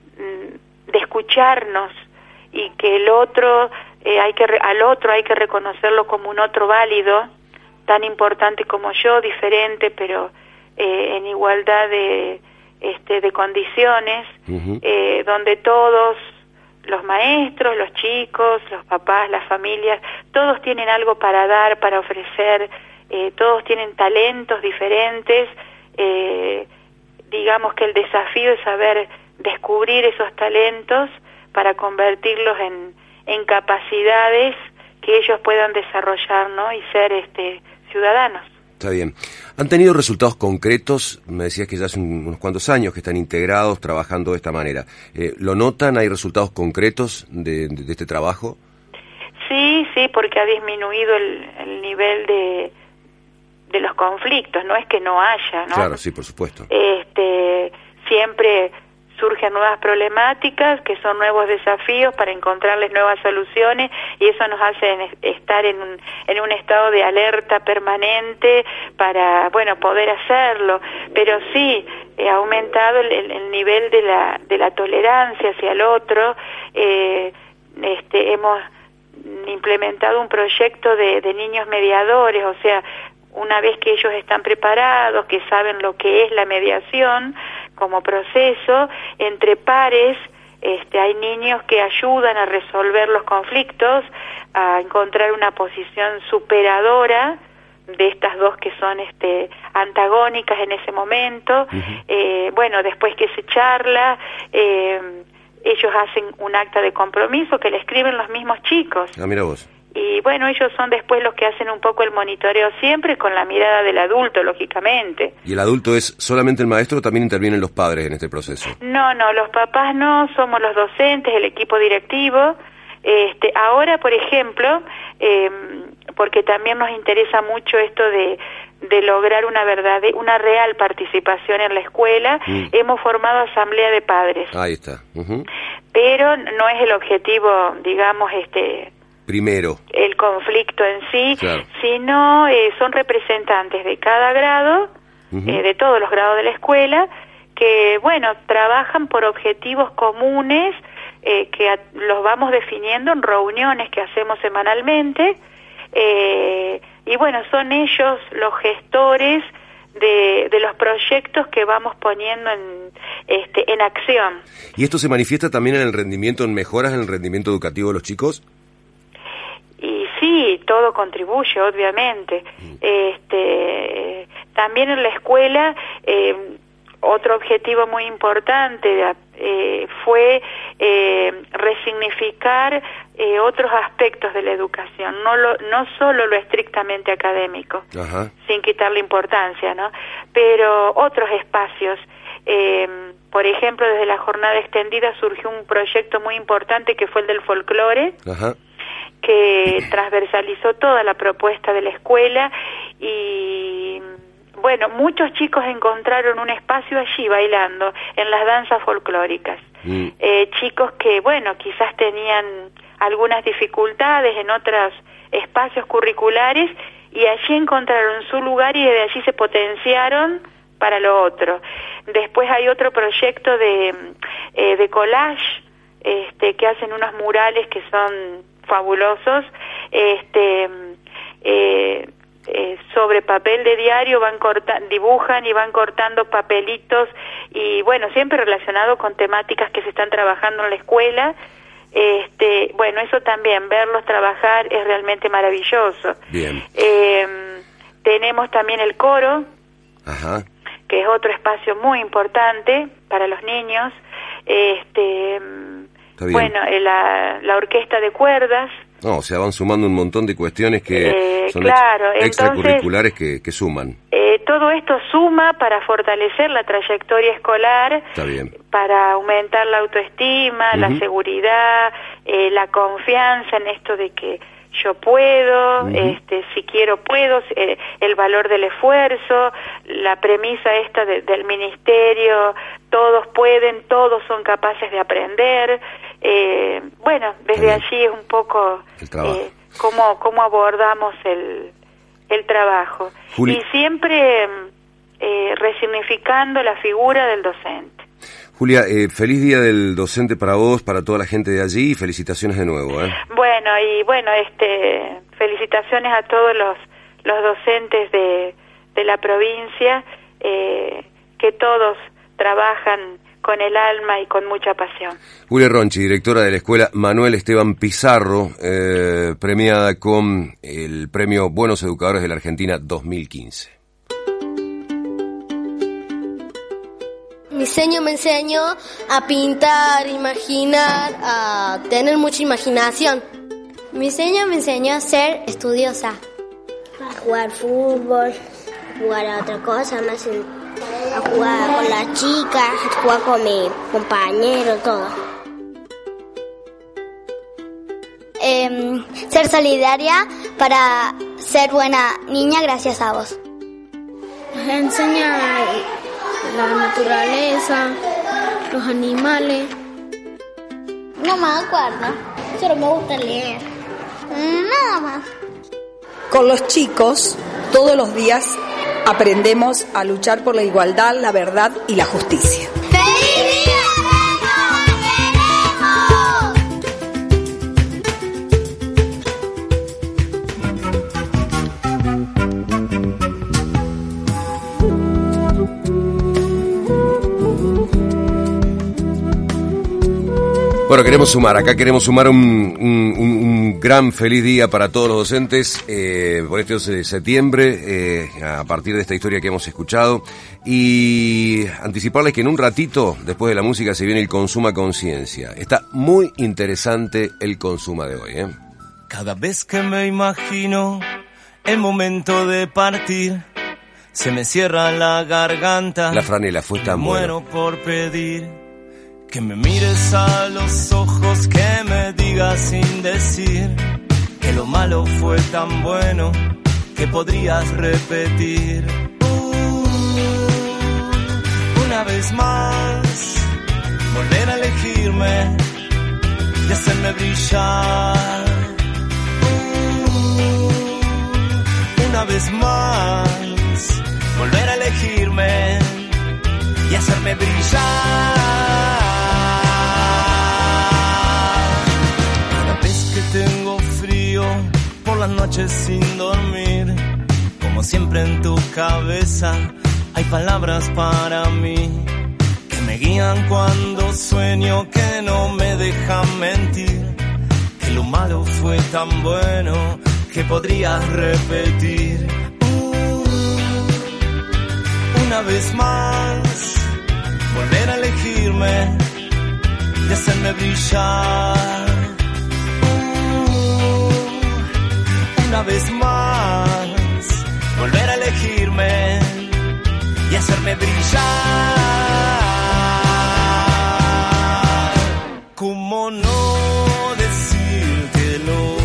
de escucharnos, y que el otro, eh, hay que al otro hay que reconocerlo como un otro válido, tan importante como yo, diferente, pero Eh, en igualdad de este de condiciones, uh-huh. eh, donde todos, los maestros, los chicos, los papás, las familias, todos tienen algo para dar, para ofrecer, eh, todos tienen talentos diferentes, eh, digamos que el desafío es saber descubrir esos talentos para convertirlos en, en capacidades que ellos puedan desarrollar, ¿no?, y ser este ciudadanos.
Está bien. ¿Han tenido resultados concretos? Me decías que ya hace un, unos cuantos años que están integrados, trabajando de esta manera. Eh, ¿Lo notan? ¿Hay resultados concretos de, de, de este trabajo?
Sí, sí, porque ha disminuido el, el nivel de, de los conflictos. No es que no haya, ¿no?
Claro, sí, por supuesto.
Este, siempre surgen nuevas problemáticas, que son nuevos desafíos para encontrarles nuevas soluciones, y eso nos hace estar en un, en un estado de alerta permanente para, bueno, poder hacerlo. Pero sí, ha aumentado el, el nivel de la, de la tolerancia hacia el otro. Eh, este, hemos implementado un proyecto de, de niños mediadores, o sea, una vez que ellos están preparados, que saben lo que es la mediación como proceso, entre pares, este, hay niños que ayudan a resolver los conflictos, a encontrar una posición superadora de estas dos que son este, antagónicas en ese momento. Uh-huh. Eh, bueno, después que se charla, eh, ellos hacen un acta de compromiso que le escriben los mismos chicos.
Ah, mira vos.
Y bueno, ellos son después los que hacen un poco el monitoreo, siempre con la mirada del adulto, lógicamente.
¿Y el adulto es solamente el maestro o también intervienen los padres en este proceso?
No, no, los papás no, somos los docentes, el equipo directivo. Este, ahora, por ejemplo, eh, porque también nos interesa mucho esto de, de lograr una verdad, una real participación en la escuela, mm. hemos formado asamblea de padres.
Ahí está. Uh-huh.
Pero no es el objetivo, digamos, este...
primero
el conflicto en sí,
claro.
sino eh, son representantes de cada grado, uh-huh. eh, de todos los grados de la escuela, que, bueno, trabajan por objetivos comunes eh, que a, los vamos definiendo en reuniones que hacemos semanalmente, eh, y bueno, son ellos los gestores de, de los proyectos que vamos poniendo en, este, en acción.
¿Y esto se manifiesta también en el rendimiento, en mejoras en el rendimiento educativo de los chicos?
Y sí, todo contribuye, obviamente. Este, también en la escuela, eh, otro objetivo muy importante eh, fue eh, resignificar eh, otros aspectos de la educación, no lo, no solo lo estrictamente académico,
Ajá.
sin quitarle importancia, ¿no? Pero otros espacios. Eh, por ejemplo, desde la jornada extendida surgió un proyecto muy importante que fue el del folclore.
Ajá.
Que transversalizó toda la propuesta de la escuela y, bueno, muchos chicos encontraron un espacio allí bailando en las danzas folclóricas. Mm. Eh, chicos que, bueno, quizás tenían algunas dificultades en otros espacios curriculares y allí encontraron su lugar y desde allí se potenciaron para lo otro. Después hay otro proyecto de, eh, de collage, este, que hacen unos murales que son fabulosos, este, eh, eh, sobre papel de diario van corta, dibujan y van cortando papelitos y bueno, siempre relacionado con temáticas que se están trabajando en la escuela. Este, bueno, eso también, verlos trabajar es realmente maravilloso.
Bien.
Eh, tenemos también el coro,
Ajá.
que es otro espacio muy importante para los niños. Este, bueno, la, la orquesta de cuerdas.
No, o sea, van sumando un montón de cuestiones que
eh,
son
claro,
ex, extracurriculares
entonces,
que, que suman.
Eh, todo esto suma para fortalecer la trayectoria escolar,
Está bien.
para aumentar la autoestima, uh-huh. la seguridad, eh, la confianza en esto de que yo puedo, uh-huh. este, si quiero puedo, eh, el valor del esfuerzo, la premisa esta de, del ministerio, todos pueden, todos son capaces de aprender. Eh, bueno, desde allí es un poco eh, cómo, cómo abordamos el, el trabajo. Juli. Y siempre eh, resignificando la figura del docente.
Julia, eh, feliz día del docente para vos, para toda la gente de allí y felicitaciones de nuevo. ¿eh?
Bueno, y bueno, este, felicitaciones a todos los, los docentes de, de la provincia, eh, que todos trabajan con el alma y con mucha pasión.
Julia Ronchi, directora de la Escuela Manuel Esteban Pizarro, eh, premiada con el premio Buenos Educadores de la Argentina dos mil quince.
Mi diseño me enseñó a pintar, imaginar, a tener mucha imaginación.
Mi diseño me enseñó a ser estudiosa, a jugar fútbol, a jugar a otra cosa más, a jugar con las chicas, a jugar con mi compañero, todo. Eh, ser solidaria para ser buena niña gracias a vos.
Nos enseña la naturaleza, los animales.
No me acuerdo, solo me gusta leer. Nada más.
Con los chicos, todos los días aprendemos a luchar por la igualdad, la verdad y la justicia.
¡Feliz día!
Bueno, queremos sumar, acá queremos sumar un, un, un gran feliz día para todos los docentes eh, por este doce de septiembre, eh, a partir de esta historia que hemos escuchado, y anticiparles que en un ratito, después de la música, se viene el Consuma Conciencia. Está muy interesante el Consuma de hoy, ¿eh?
Cada vez que me imagino el momento de partir, se me cierra la garganta.
La franela fue tan buena.
Muero por pedir que me mires a los ojos, que me digas sin decir que lo malo fue tan bueno que podrías repetir. Uh, una vez más, volver a elegirme y hacerme brillar. Uh, una vez más, volver a elegirme y hacerme brillar. Tengo frío por las noches sin dormir, como siempre en tu cabeza hay palabras para mí que me guían cuando sueño, que no me dejan mentir, que lo malo fue tan bueno que podrías repetir. Uh, una vez más, volver a elegirme y hacerme brillar. Una vez más, volver a elegirme y hacerme brillar. ¿Cómo no decírtelo?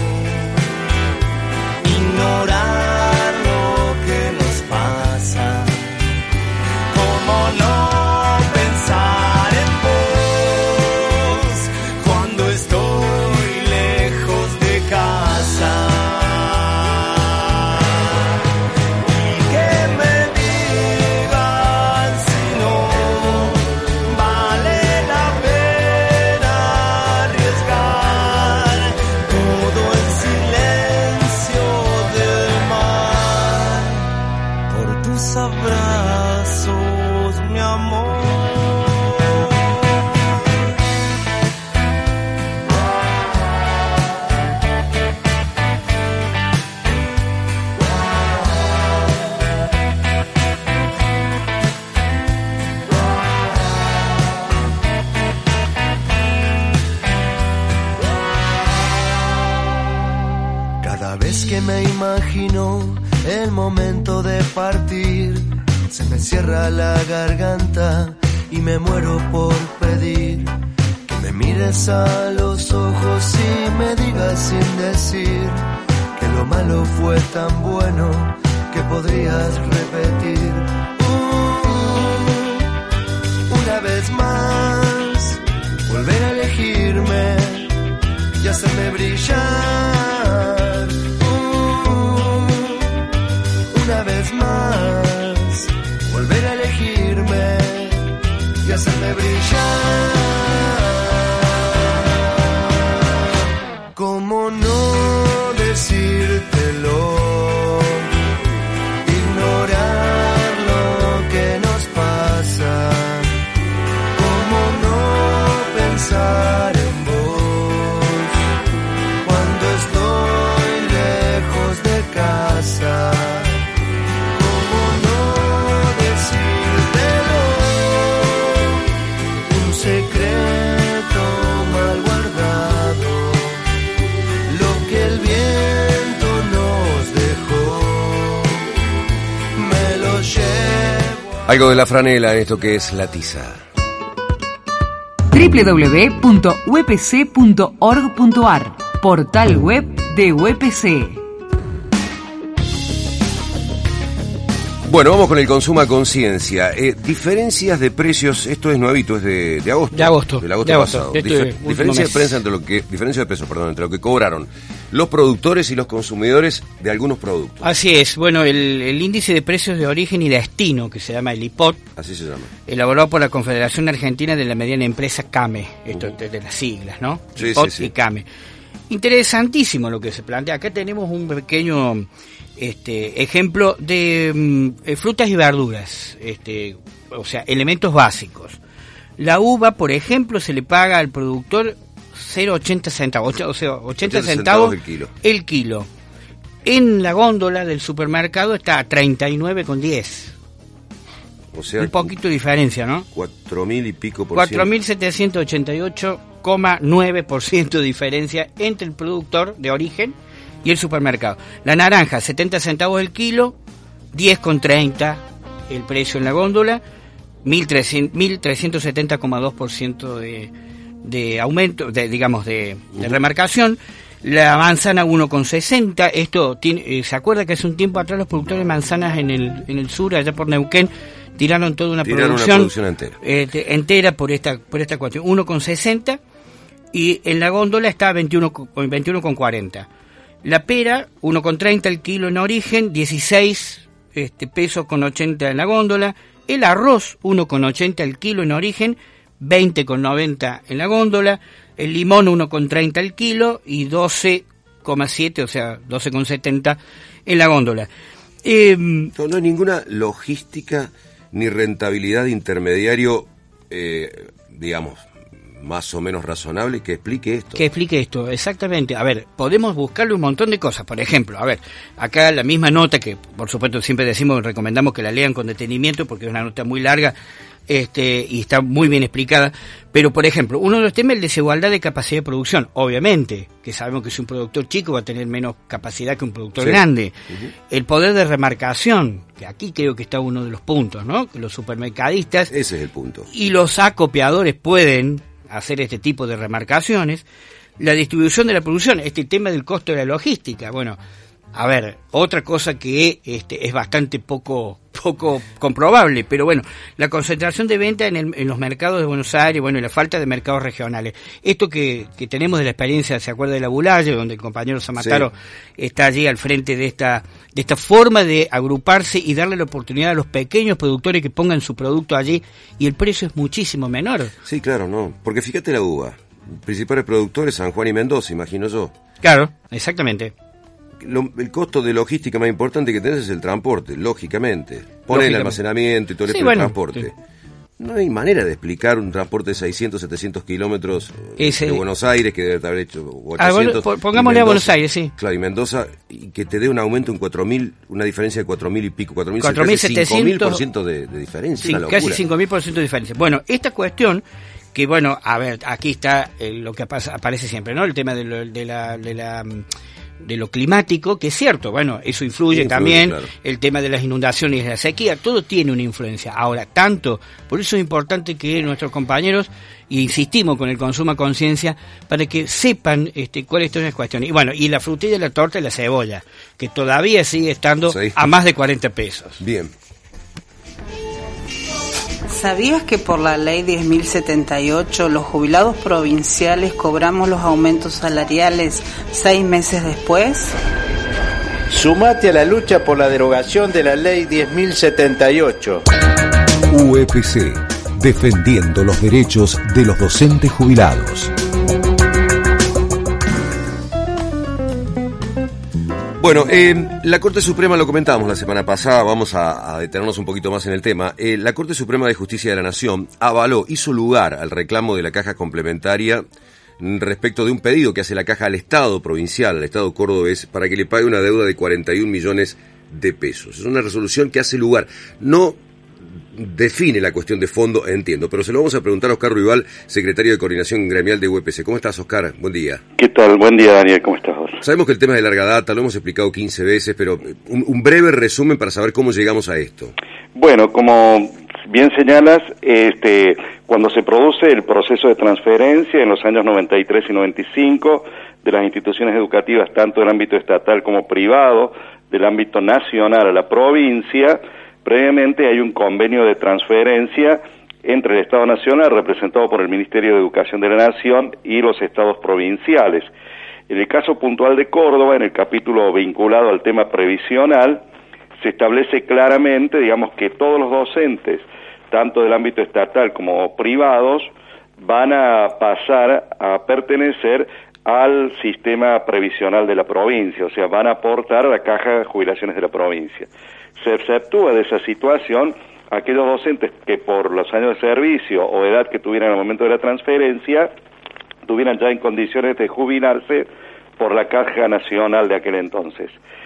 Ignorar lo que nos pasa. ¿Cómo no pensar en vos cuando estoy lejos?
vez que me imagino el momento de partir, se me cierra la garganta y me muero por pedir que me mires a los ojos y me digas sin decir que lo malo fue tan bueno que podrías repetir. Uh, una vez más, volver a elegirme y hacerme brillar. Uh, una vez más, volver a elegirme y hacerme brillar. ¿Cómo no decírtelo? Ignorar lo que nos pasa. ¿Cómo no pensar en vos cuando estoy lejos de casa? ¿Cómo no decírtelo? Un secreto mal guardado, lo que el viento nos dejó, me lo llevo.
Algo de la franela en esto que es la tiza.
doble u doble u doble u punto u e p c punto org punto a r, portal web de U E P C.
Bueno, vamos con el consumo a conciencia. Eh, diferencias de precios, esto es nuevito, es de, de agosto.
De agosto.
Del agosto
de agosto,
pasado.
de este
Difer-
último
diferencia de
mes.
prensa entre lo que, diferencia de pesos, perdón, entre lo que cobraron los productores y los consumidores de algunos productos.
Así es, bueno, el, el índice de precios de origen y destino, que se llama el I P O T,
Así se llama.
elaborado por la Confederación Argentina de la Mediana Empresa CAME, esto uh-huh. de, de las siglas, ¿no?
Sí,
I P O T
sí, sí.
y CAME. Interesantísimo lo que se plantea. Acá tenemos un pequeño este, ejemplo de mm, eh, frutas y verduras, este, o sea, elementos básicos. La uva, por ejemplo, se le paga al productor cero coma ochenta centavos, o sea, ochenta centavos
el kilo.
el kilo. En la góndola del supermercado está a treinta y nueve con diez.
O sea,
un poquito de diferencia, ¿no?
Cuatro mil y pico por
cuatro mil setecientos ochenta y ocho coma nueve por ciento de diferencia entre el productor de origen y el supermercado. La naranja, setenta centavos el kilo, diez con treinta el precio en la góndola, mil trescientos setenta coma dos por ciento de, de aumento, de, digamos, de, de remarcación. La manzana uno con sesenta, esto tiene, eh, se acuerda que hace un tiempo atrás los productores de manzanas en el, en el sur, allá por Neuquén, tiraron toda una
Tiraron
producción,
una producción entera,
eh, de, entera por esta por esta cuestión, uno con sesenta, y en la góndola está veintiuno con cuarenta. La pera, uno con treinta el kilo en origen, dieciséis este, pesos con ochenta en la góndola. El arroz, uno con ochenta el kilo en origen, veinte con noventa en la góndola. El limón, uno con treinta el kilo y doce coma siete, o sea, doce con setenta en la góndola. Eh,
no, no hay ninguna logística ni rentabilidad de intermediario, eh, digamos, más o menos razonable que explique esto.
Que explique esto, exactamente. A ver, podemos buscarle un montón de cosas. Por ejemplo, a ver, acá la misma nota que, por supuesto, siempre decimos, recomendamos que la lean con detenimiento porque es una nota muy larga este y está muy bien explicada. Pero, por ejemplo, uno de los temas es la desigualdad de capacidad de producción. Obviamente, que sabemos que si un productor chico va a tener menos capacidad que un productor
sí.
grande.
Uh-huh.
El poder de remarcación, que aquí creo que está uno de los puntos, ¿no? Que los supermercadistas...
Ese es el punto.
Y los acopiadores pueden hacer este tipo de remarcaciones. La distribución de la producción, este tema del costo de la logística. Bueno, a ver, otra cosa que este, es bastante poco poco comprobable, pero bueno, la concentración de venta en, el, en los mercados de Buenos Aires, bueno, y la falta de mercados regionales. Esto que, que tenemos de la experiencia, ¿se acuerda de la Bulaye, donde el compañero Zamataro sí. está allí al frente de esta de esta forma de agruparse y darle la oportunidad a los pequeños productores que pongan su producto allí y el precio es muchísimo menor?
Sí, claro, no, porque fíjate la uva, principales productores San Juan y Mendoza, imagino yo.
Claro, exactamente.
Lo, el costo de logística más importante que tenés es el transporte, lógicamente. Pone el almacenamiento y todo el
sí, bueno,
transporte. Sí. No hay manera de explicar un transporte de seiscientos, setecientos kilómetros
Ese...
de Buenos Aires, que debe haber hecho ochocientos.
Ah, bueno, pongámosle Mendoza, a Buenos Aires, sí.
Claro, y Mendoza, y que te dé un aumento en cuatro mil, una diferencia de cuatro mil y pico, cuatro mil setecientos, cinco mil por ciento de, de diferencia.
Sí, casi cinco mil por ciento de diferencia. Bueno, esta cuestión... que bueno, a ver, aquí está eh, lo que pasa, aparece siempre, ¿no? El tema de, lo, de la... De la de lo climático, que es cierto, bueno, eso influye, influye también, claro. El tema de las inundaciones y de la sequía, todo tiene una influencia. Ahora, tanto, por eso es importante que nuestros compañeros, y insistimos con el consumo a conciencia, para que sepan este, cuáles son las cuestiones. Y bueno, y la frutilla, la torta y la cebolla, que todavía sigue estando sí. a más de cuarenta pesos.
Bien.
¿Sabías que por la ley diez mil setenta y ocho los jubilados provinciales cobramos los aumentos salariales seis meses después?
Sumate a la lucha por la derogación de la ley diez mil setenta y ocho.
U E P C, defendiendo los derechos de los docentes jubilados.
Bueno, eh, la Corte Suprema, lo comentábamos la semana pasada, vamos a, a detenernos un poquito más en el tema. Eh, la Corte Suprema de Justicia de la Nación avaló, hizo lugar al reclamo de la caja complementaria respecto de un pedido que hace la caja al Estado provincial, al Estado cordobés, para que le pague una deuda de cuarenta y un millones de pesos. Es una resolución que hace lugar, no define la cuestión de fondo, entiendo, pero se lo vamos a preguntar a Oscar Ruibal, secretario de Coordinación Gremial de U E P C. ¿Cómo estás, Oscar? Buen día.
¿Qué tal? Buen día, Daniel. ¿Cómo estás vos?
Sabemos que el tema es de larga data, lo hemos explicado quince veces, pero un, un breve resumen para saber cómo llegamos a esto.
Bueno, como bien señalas, este, cuando se produce el proceso de transferencia en los años noventa y tres y noventa y cinco de las instituciones educativas, tanto del ámbito estatal como privado, del ámbito nacional a la provincia, previamente hay un convenio de transferencia entre el Estado Nacional, representado por el Ministerio de Educación de la Nación, y los estados provinciales. En el caso puntual de Córdoba, en el capítulo vinculado al tema previsional, se establece claramente, digamos, que todos los docentes, tanto del ámbito estatal como privados, van a pasar a pertenecer al sistema previsional de la provincia, o sea, van a aportar a la caja de jubilaciones de la provincia. Se exceptúa de esa situación aquellos docentes que por los años de servicio o edad que tuvieran en el momento de la transferencia, tuvieran ya en condiciones de jubilarse por la caja nacional de aquel entonces.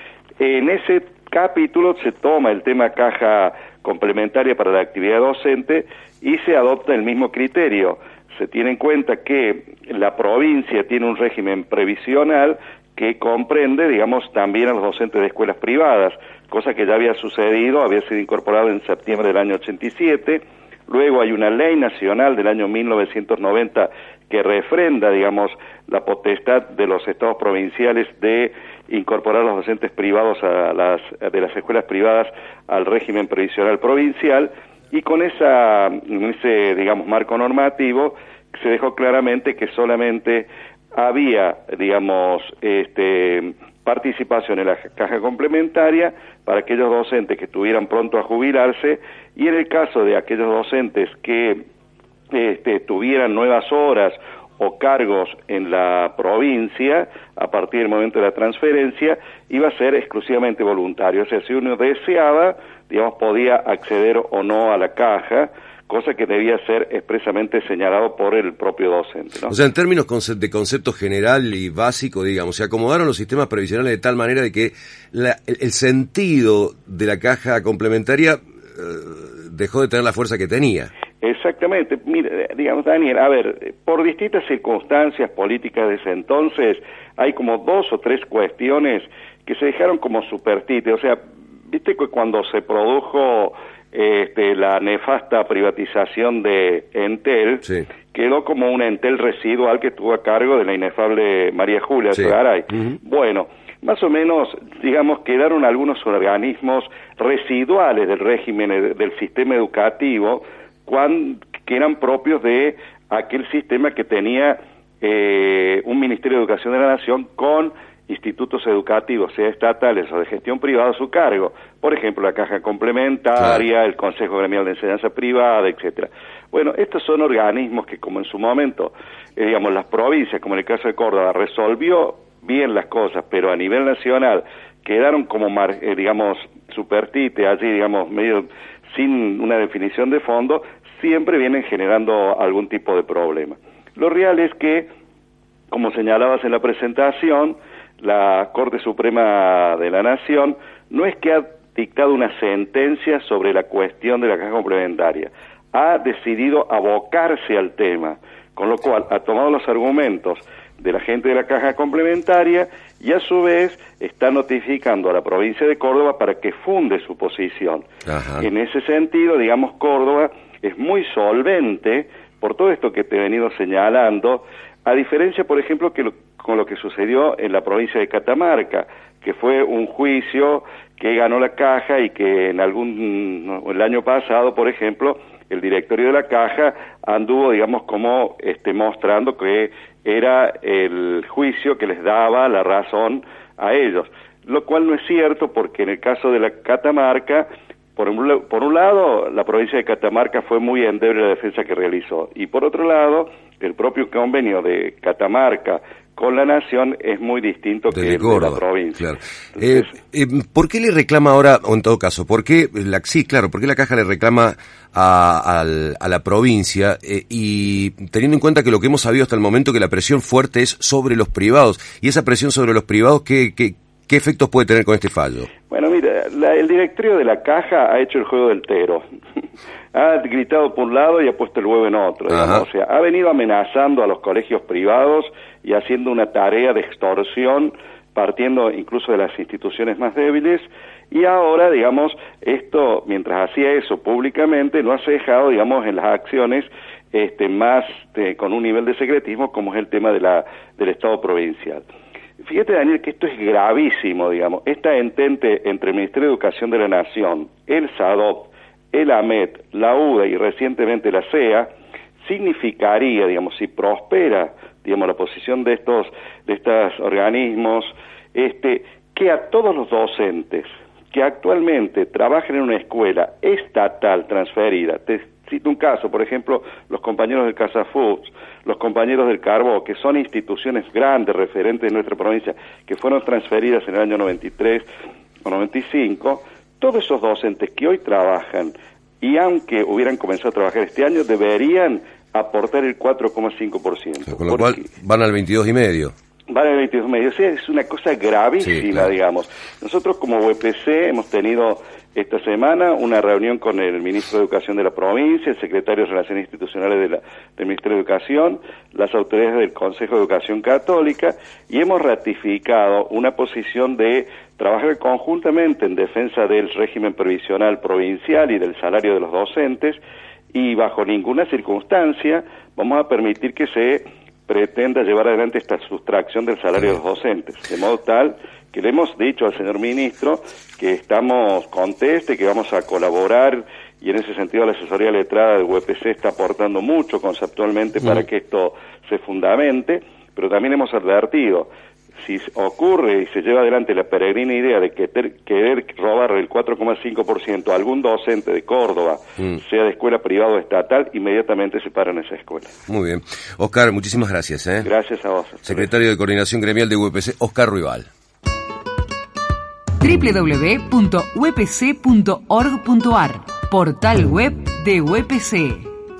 En ese capítulo se toma el tema caja complementaria para la actividad docente y se adopta el mismo criterio. Se tiene en cuenta que la provincia tiene un régimen previsional que comprende, digamos, también a los docentes de escuelas privadas, cosa que ya había sucedido, había sido incorporado en septiembre del año ochenta y siete. Luego hay una ley nacional del año mil novecientos noventa que refrenda, digamos, la potestad de los estados provinciales de incorporar a los docentes privados a las de las escuelas privadas al régimen previsional provincial, y con esa ese, digamos, marco normativo se dejó claramente que solamente había, digamos, este participación en la caja complementaria para aquellos docentes que estuvieran pronto a jubilarse, y en el caso de aquellos docentes que este, tuvieran nuevas horas o cargos en la provincia, a partir del momento de la transferencia, iba a ser exclusivamente voluntario. O sea, si uno deseaba, digamos, podía acceder o no a la caja, cosa que debía ser expresamente señalado por el propio docente, ¿no?
O sea, en términos de concepto general y básico, digamos, se acomodaron los sistemas previsionales de tal manera de que la, el, el sentido de la caja complementaria eh, dejó de tener la fuerza que tenía.
Exactamente. Mira, digamos, Daniel, a ver, por distintas circunstancias políticas de ese entonces, hay como dos o tres cuestiones que se dejaron como supertite. O sea, viste que cuando se produjo Este, la nefasta privatización de Entel, sí, quedó como una Entel residual que estuvo a cargo de la inefable María Julia sí. Garay. Uh-huh. Bueno, más o menos, digamos, quedaron algunos organismos residuales del régimen, del sistema educativo, cuan, que eran propios de aquel sistema que tenía eh, un Ministerio de Educación de la Nación con institutos educativos, sea estatales o de gestión privada, a su cargo. Por ejemplo, la caja complementaria, claro, el Consejo Gremial de Enseñanza Privada, etcétera. Bueno, estos son organismos que, como en su momento, eh, digamos, las provincias, como en el caso de Córdoba, resolvió bien las cosas, pero a nivel nacional quedaron como, mar, eh, digamos, supertite, allí, digamos, medio sin una definición de fondo, siempre vienen generando algún tipo de problema. Lo real es que, como señalabas en la presentación, la Corte Suprema de la Nación no es que ha dictado una sentencia sobre la cuestión de la caja complementaria, ha decidido abocarse al tema, con lo cual ha tomado los argumentos de la gente de la caja complementaria y a su vez está notificando a la provincia de Córdoba para que funde su posición. Ajá. En ese sentido, digamos, Córdoba es muy solvente por todo esto que te he venido señalando, a diferencia, por ejemplo, que lo, con lo que sucedió en la provincia de Catamarca, que fue un juicio que ganó la caja y que en algún no, el año pasado, por ejemplo, el directorio de la caja anduvo, digamos, como este, mostrando que era el juicio que les daba la razón a ellos, lo cual no es cierto porque en el caso de la Catamarca, por un, por un lado, la provincia de Catamarca fue muy endeble la defensa que realizó, y por otro lado, el propio convenio de Catamarca con la Nación es muy distinto que el de la provincia.
Claro. Entonces, eh, eh, ¿por qué le reclama ahora, o en todo caso, por qué la, sí, claro, por qué la Caja le reclama a, a, a la provincia eh, y teniendo en cuenta que lo que hemos sabido hasta el momento que la presión fuerte es sobre los privados, y esa presión sobre los privados, ¿qué, qué, qué efectos puede tener con este fallo?
Bueno, mira, la, el directorio de la Caja ha hecho el juego del tero. Ha gritado por un lado y ha puesto el huevo en otro, digamos. O sea, ha venido amenazando a los colegios privados y haciendo una tarea de extorsión, partiendo incluso de las instituciones más débiles, y ahora, digamos, esto, mientras hacía eso públicamente, no ha cejado, digamos, en las acciones este, más de, con un nivel de secretismo, como es el tema de la del Estado provincial. Fíjate, Daniel, que esto es gravísimo, digamos. Esta entente entre el Ministerio de Educación de la Nación, el SADOP, el AMET, la U D A y recientemente la C E A, significaría, digamos, si prospera, digamos, la posición de estos de estos organismos, este, que a todos los docentes que actualmente trabajan en una escuela estatal transferida, te cito un caso, por ejemplo, los compañeros del Casa Foods, los compañeros del Carbó, que son instituciones grandes, referentes de nuestra provincia, que fueron transferidas en el año noventa y tres o noventa y cinco, todos esos docentes que hoy trabajan, y aunque hubieran comenzado a trabajar este año, deberían aportar el cuatro coma cinco por ciento. O sea,
con lo cual van al veintidós y medio.
Van al veintidós y medio. O sea, es una cosa gravísima, sí, claro. digamos. Nosotros como U E P C hemos tenido esta semana una reunión con el ministro de Educación de la provincia, el secretario de Relaciones Institucionales de la, del Ministerio de Educación, las autoridades del Consejo de Educación Católica, y hemos ratificado una posición de trabajar conjuntamente en defensa del régimen previsional provincial y del salario de los docentes, y bajo ninguna circunstancia vamos a permitir que se pretenda llevar adelante esta sustracción del salario de los docentes, de modo tal que le hemos dicho al señor ministro que estamos contestes, que vamos a colaborar, y en ese sentido la asesoría letrada del U E P C está aportando mucho conceptualmente mm. para que esto se fundamente, pero también hemos advertido, si ocurre y se lleva adelante la peregrina idea de que ter, querer robar el cuatro coma cinco por ciento a algún docente de Córdoba, mm. sea de escuela privada o estatal, inmediatamente se paran esa escuela.
Muy bien. Oscar, muchísimas gracias. ¿eh?
Gracias a vos.
Secretario de Coordinación Gremial de U E P C, Oscar Ruibal.
doble u doble u doble u punto u e p c punto org punto a r, portal web de U E P C.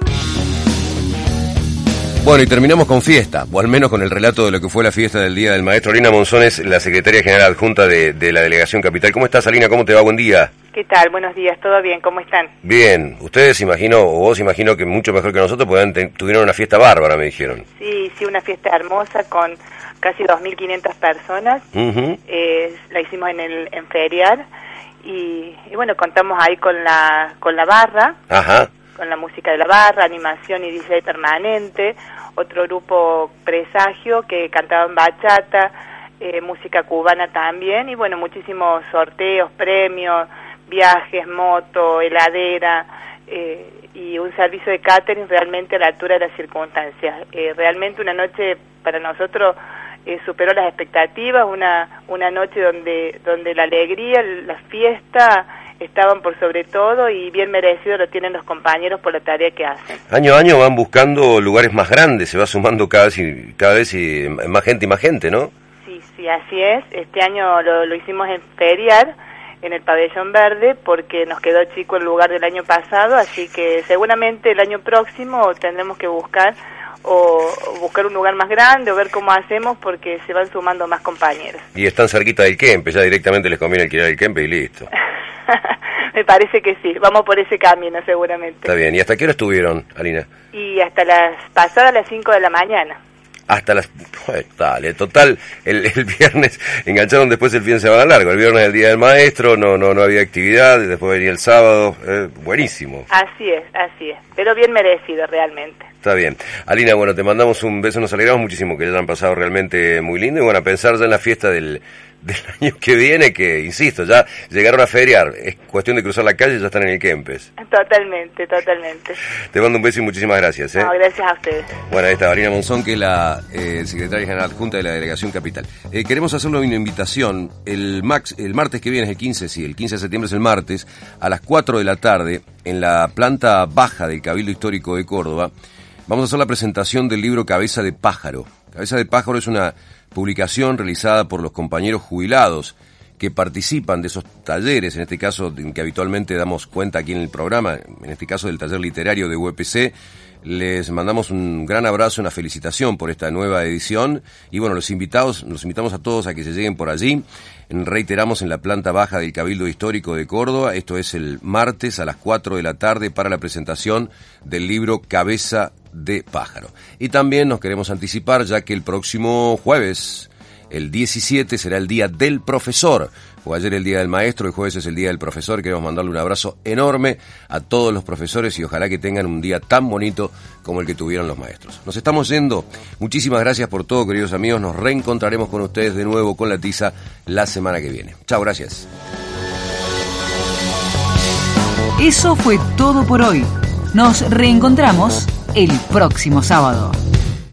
Bueno, y terminamos con fiesta, o al menos con el relato de lo que fue la fiesta del Día del Maestro. Alina Monzones, la secretaria general adjunta de, de la Delegación Capital. ¿Cómo estás, Alina? ¿Cómo te va? Buen día.
¿Qué tal? Buenos días, ¿todo bien? ¿Cómo están?
Bien. Ustedes, imagino, o vos imagino que mucho mejor que nosotros, porque tuvieron una fiesta bárbara, me dijeron.
Sí, sí, una fiesta hermosa con casi dos mil quinientas personas. Uh-huh. eh, la hicimos en el en Feriar y, y bueno, contamos ahí con la con la barra. Ajá. Con la música de la barra, animación y D J permanente, otro grupo Presagio que cantaba en bachata, eh, música cubana también, y bueno, muchísimos sorteos, premios, viajes, moto, heladera, eh, y un servicio de catering realmente a la altura de las circunstancias. Eh, realmente una noche para nosotros eh, superó las expectativas, una una noche donde donde la alegría, la fiesta estaban por sobre todo, y bien merecido lo tienen los compañeros por la tarea que hacen.
Año a año van buscando lugares más grandes, se va sumando cada vez y, cada vez y más gente y más gente, ¿no?
Sí, sí, así es. Este año lo, lo hicimos en Feriar, en el Pabellón Verde, porque nos quedó chico el lugar del año pasado, así que seguramente el año próximo tendremos que buscar o buscar un lugar más grande o ver cómo hacemos, porque se van sumando más compañeros.
Y están cerquita del Kempe, ya directamente les conviene alquilar el Kempe y listo.
Me parece que sí, vamos por ese camino seguramente.
Está bien, ¿y hasta qué hora estuvieron, Alina?
Y hasta las pasadas las cinco de la mañana.
hasta las... Bueno, dale, total, el, el viernes engancharon después el fin de semana largo, el viernes el Día del Maestro, no no no había actividad, después venía el sábado, eh, buenísimo.
Así es, así es, pero bien merecido realmente.
Está bien. Alina, bueno, te mandamos un beso, nos alegramos muchísimo que ya han pasado realmente muy lindo y bueno, a pensar ya en la fiesta del... del año que viene, que, insisto, ya llegaron a feriar, es cuestión de cruzar la calle y ya están en el Kempes.
Totalmente, totalmente.
Te mando un beso y muchísimas gracias. ¿eh?
No, gracias a ustedes.
Bueno, ahí está Alina Monzón, que es la eh, secretaria general adjunta de la Delegación Capital. Eh, queremos hacerle una invitación, el, max, el martes que viene es el quince, sí, el quince de septiembre es el martes, a las cuatro de la tarde, en la planta baja del Cabildo Histórico de Córdoba, vamos a hacer la presentación del libro Cabeza de Pájaro. Cabeza de Pájaro es una publicación realizada por los compañeros jubilados que participan de esos talleres, en este caso en que habitualmente damos cuenta aquí en el programa, en este caso del taller literario de U E P C. Les mandamos un gran abrazo, una felicitación por esta nueva edición y bueno, los invitados, los invitamos a todos a que se lleguen por allí. Reiteramos en la planta baja del Cabildo Histórico de Córdoba, esto es el martes a las cuatro de la tarde para la presentación del libro Cabeza de Pájaro. Y también nos queremos anticipar ya que el próximo jueves, el diecisiete, será el Día del Profesor. Fue ayer el Día del Maestro, el jueves es el Día del Profesor. Queremos mandarle un abrazo enorme a todos los profesores y ojalá que tengan un día tan bonito como el que tuvieron los maestros. Nos estamos yendo. Muchísimas gracias por todo, queridos amigos. Nos reencontraremos con ustedes de nuevo con la tiza la semana que viene. Chao, gracias.
Eso fue todo por hoy. Nos reencontramos el próximo sábado.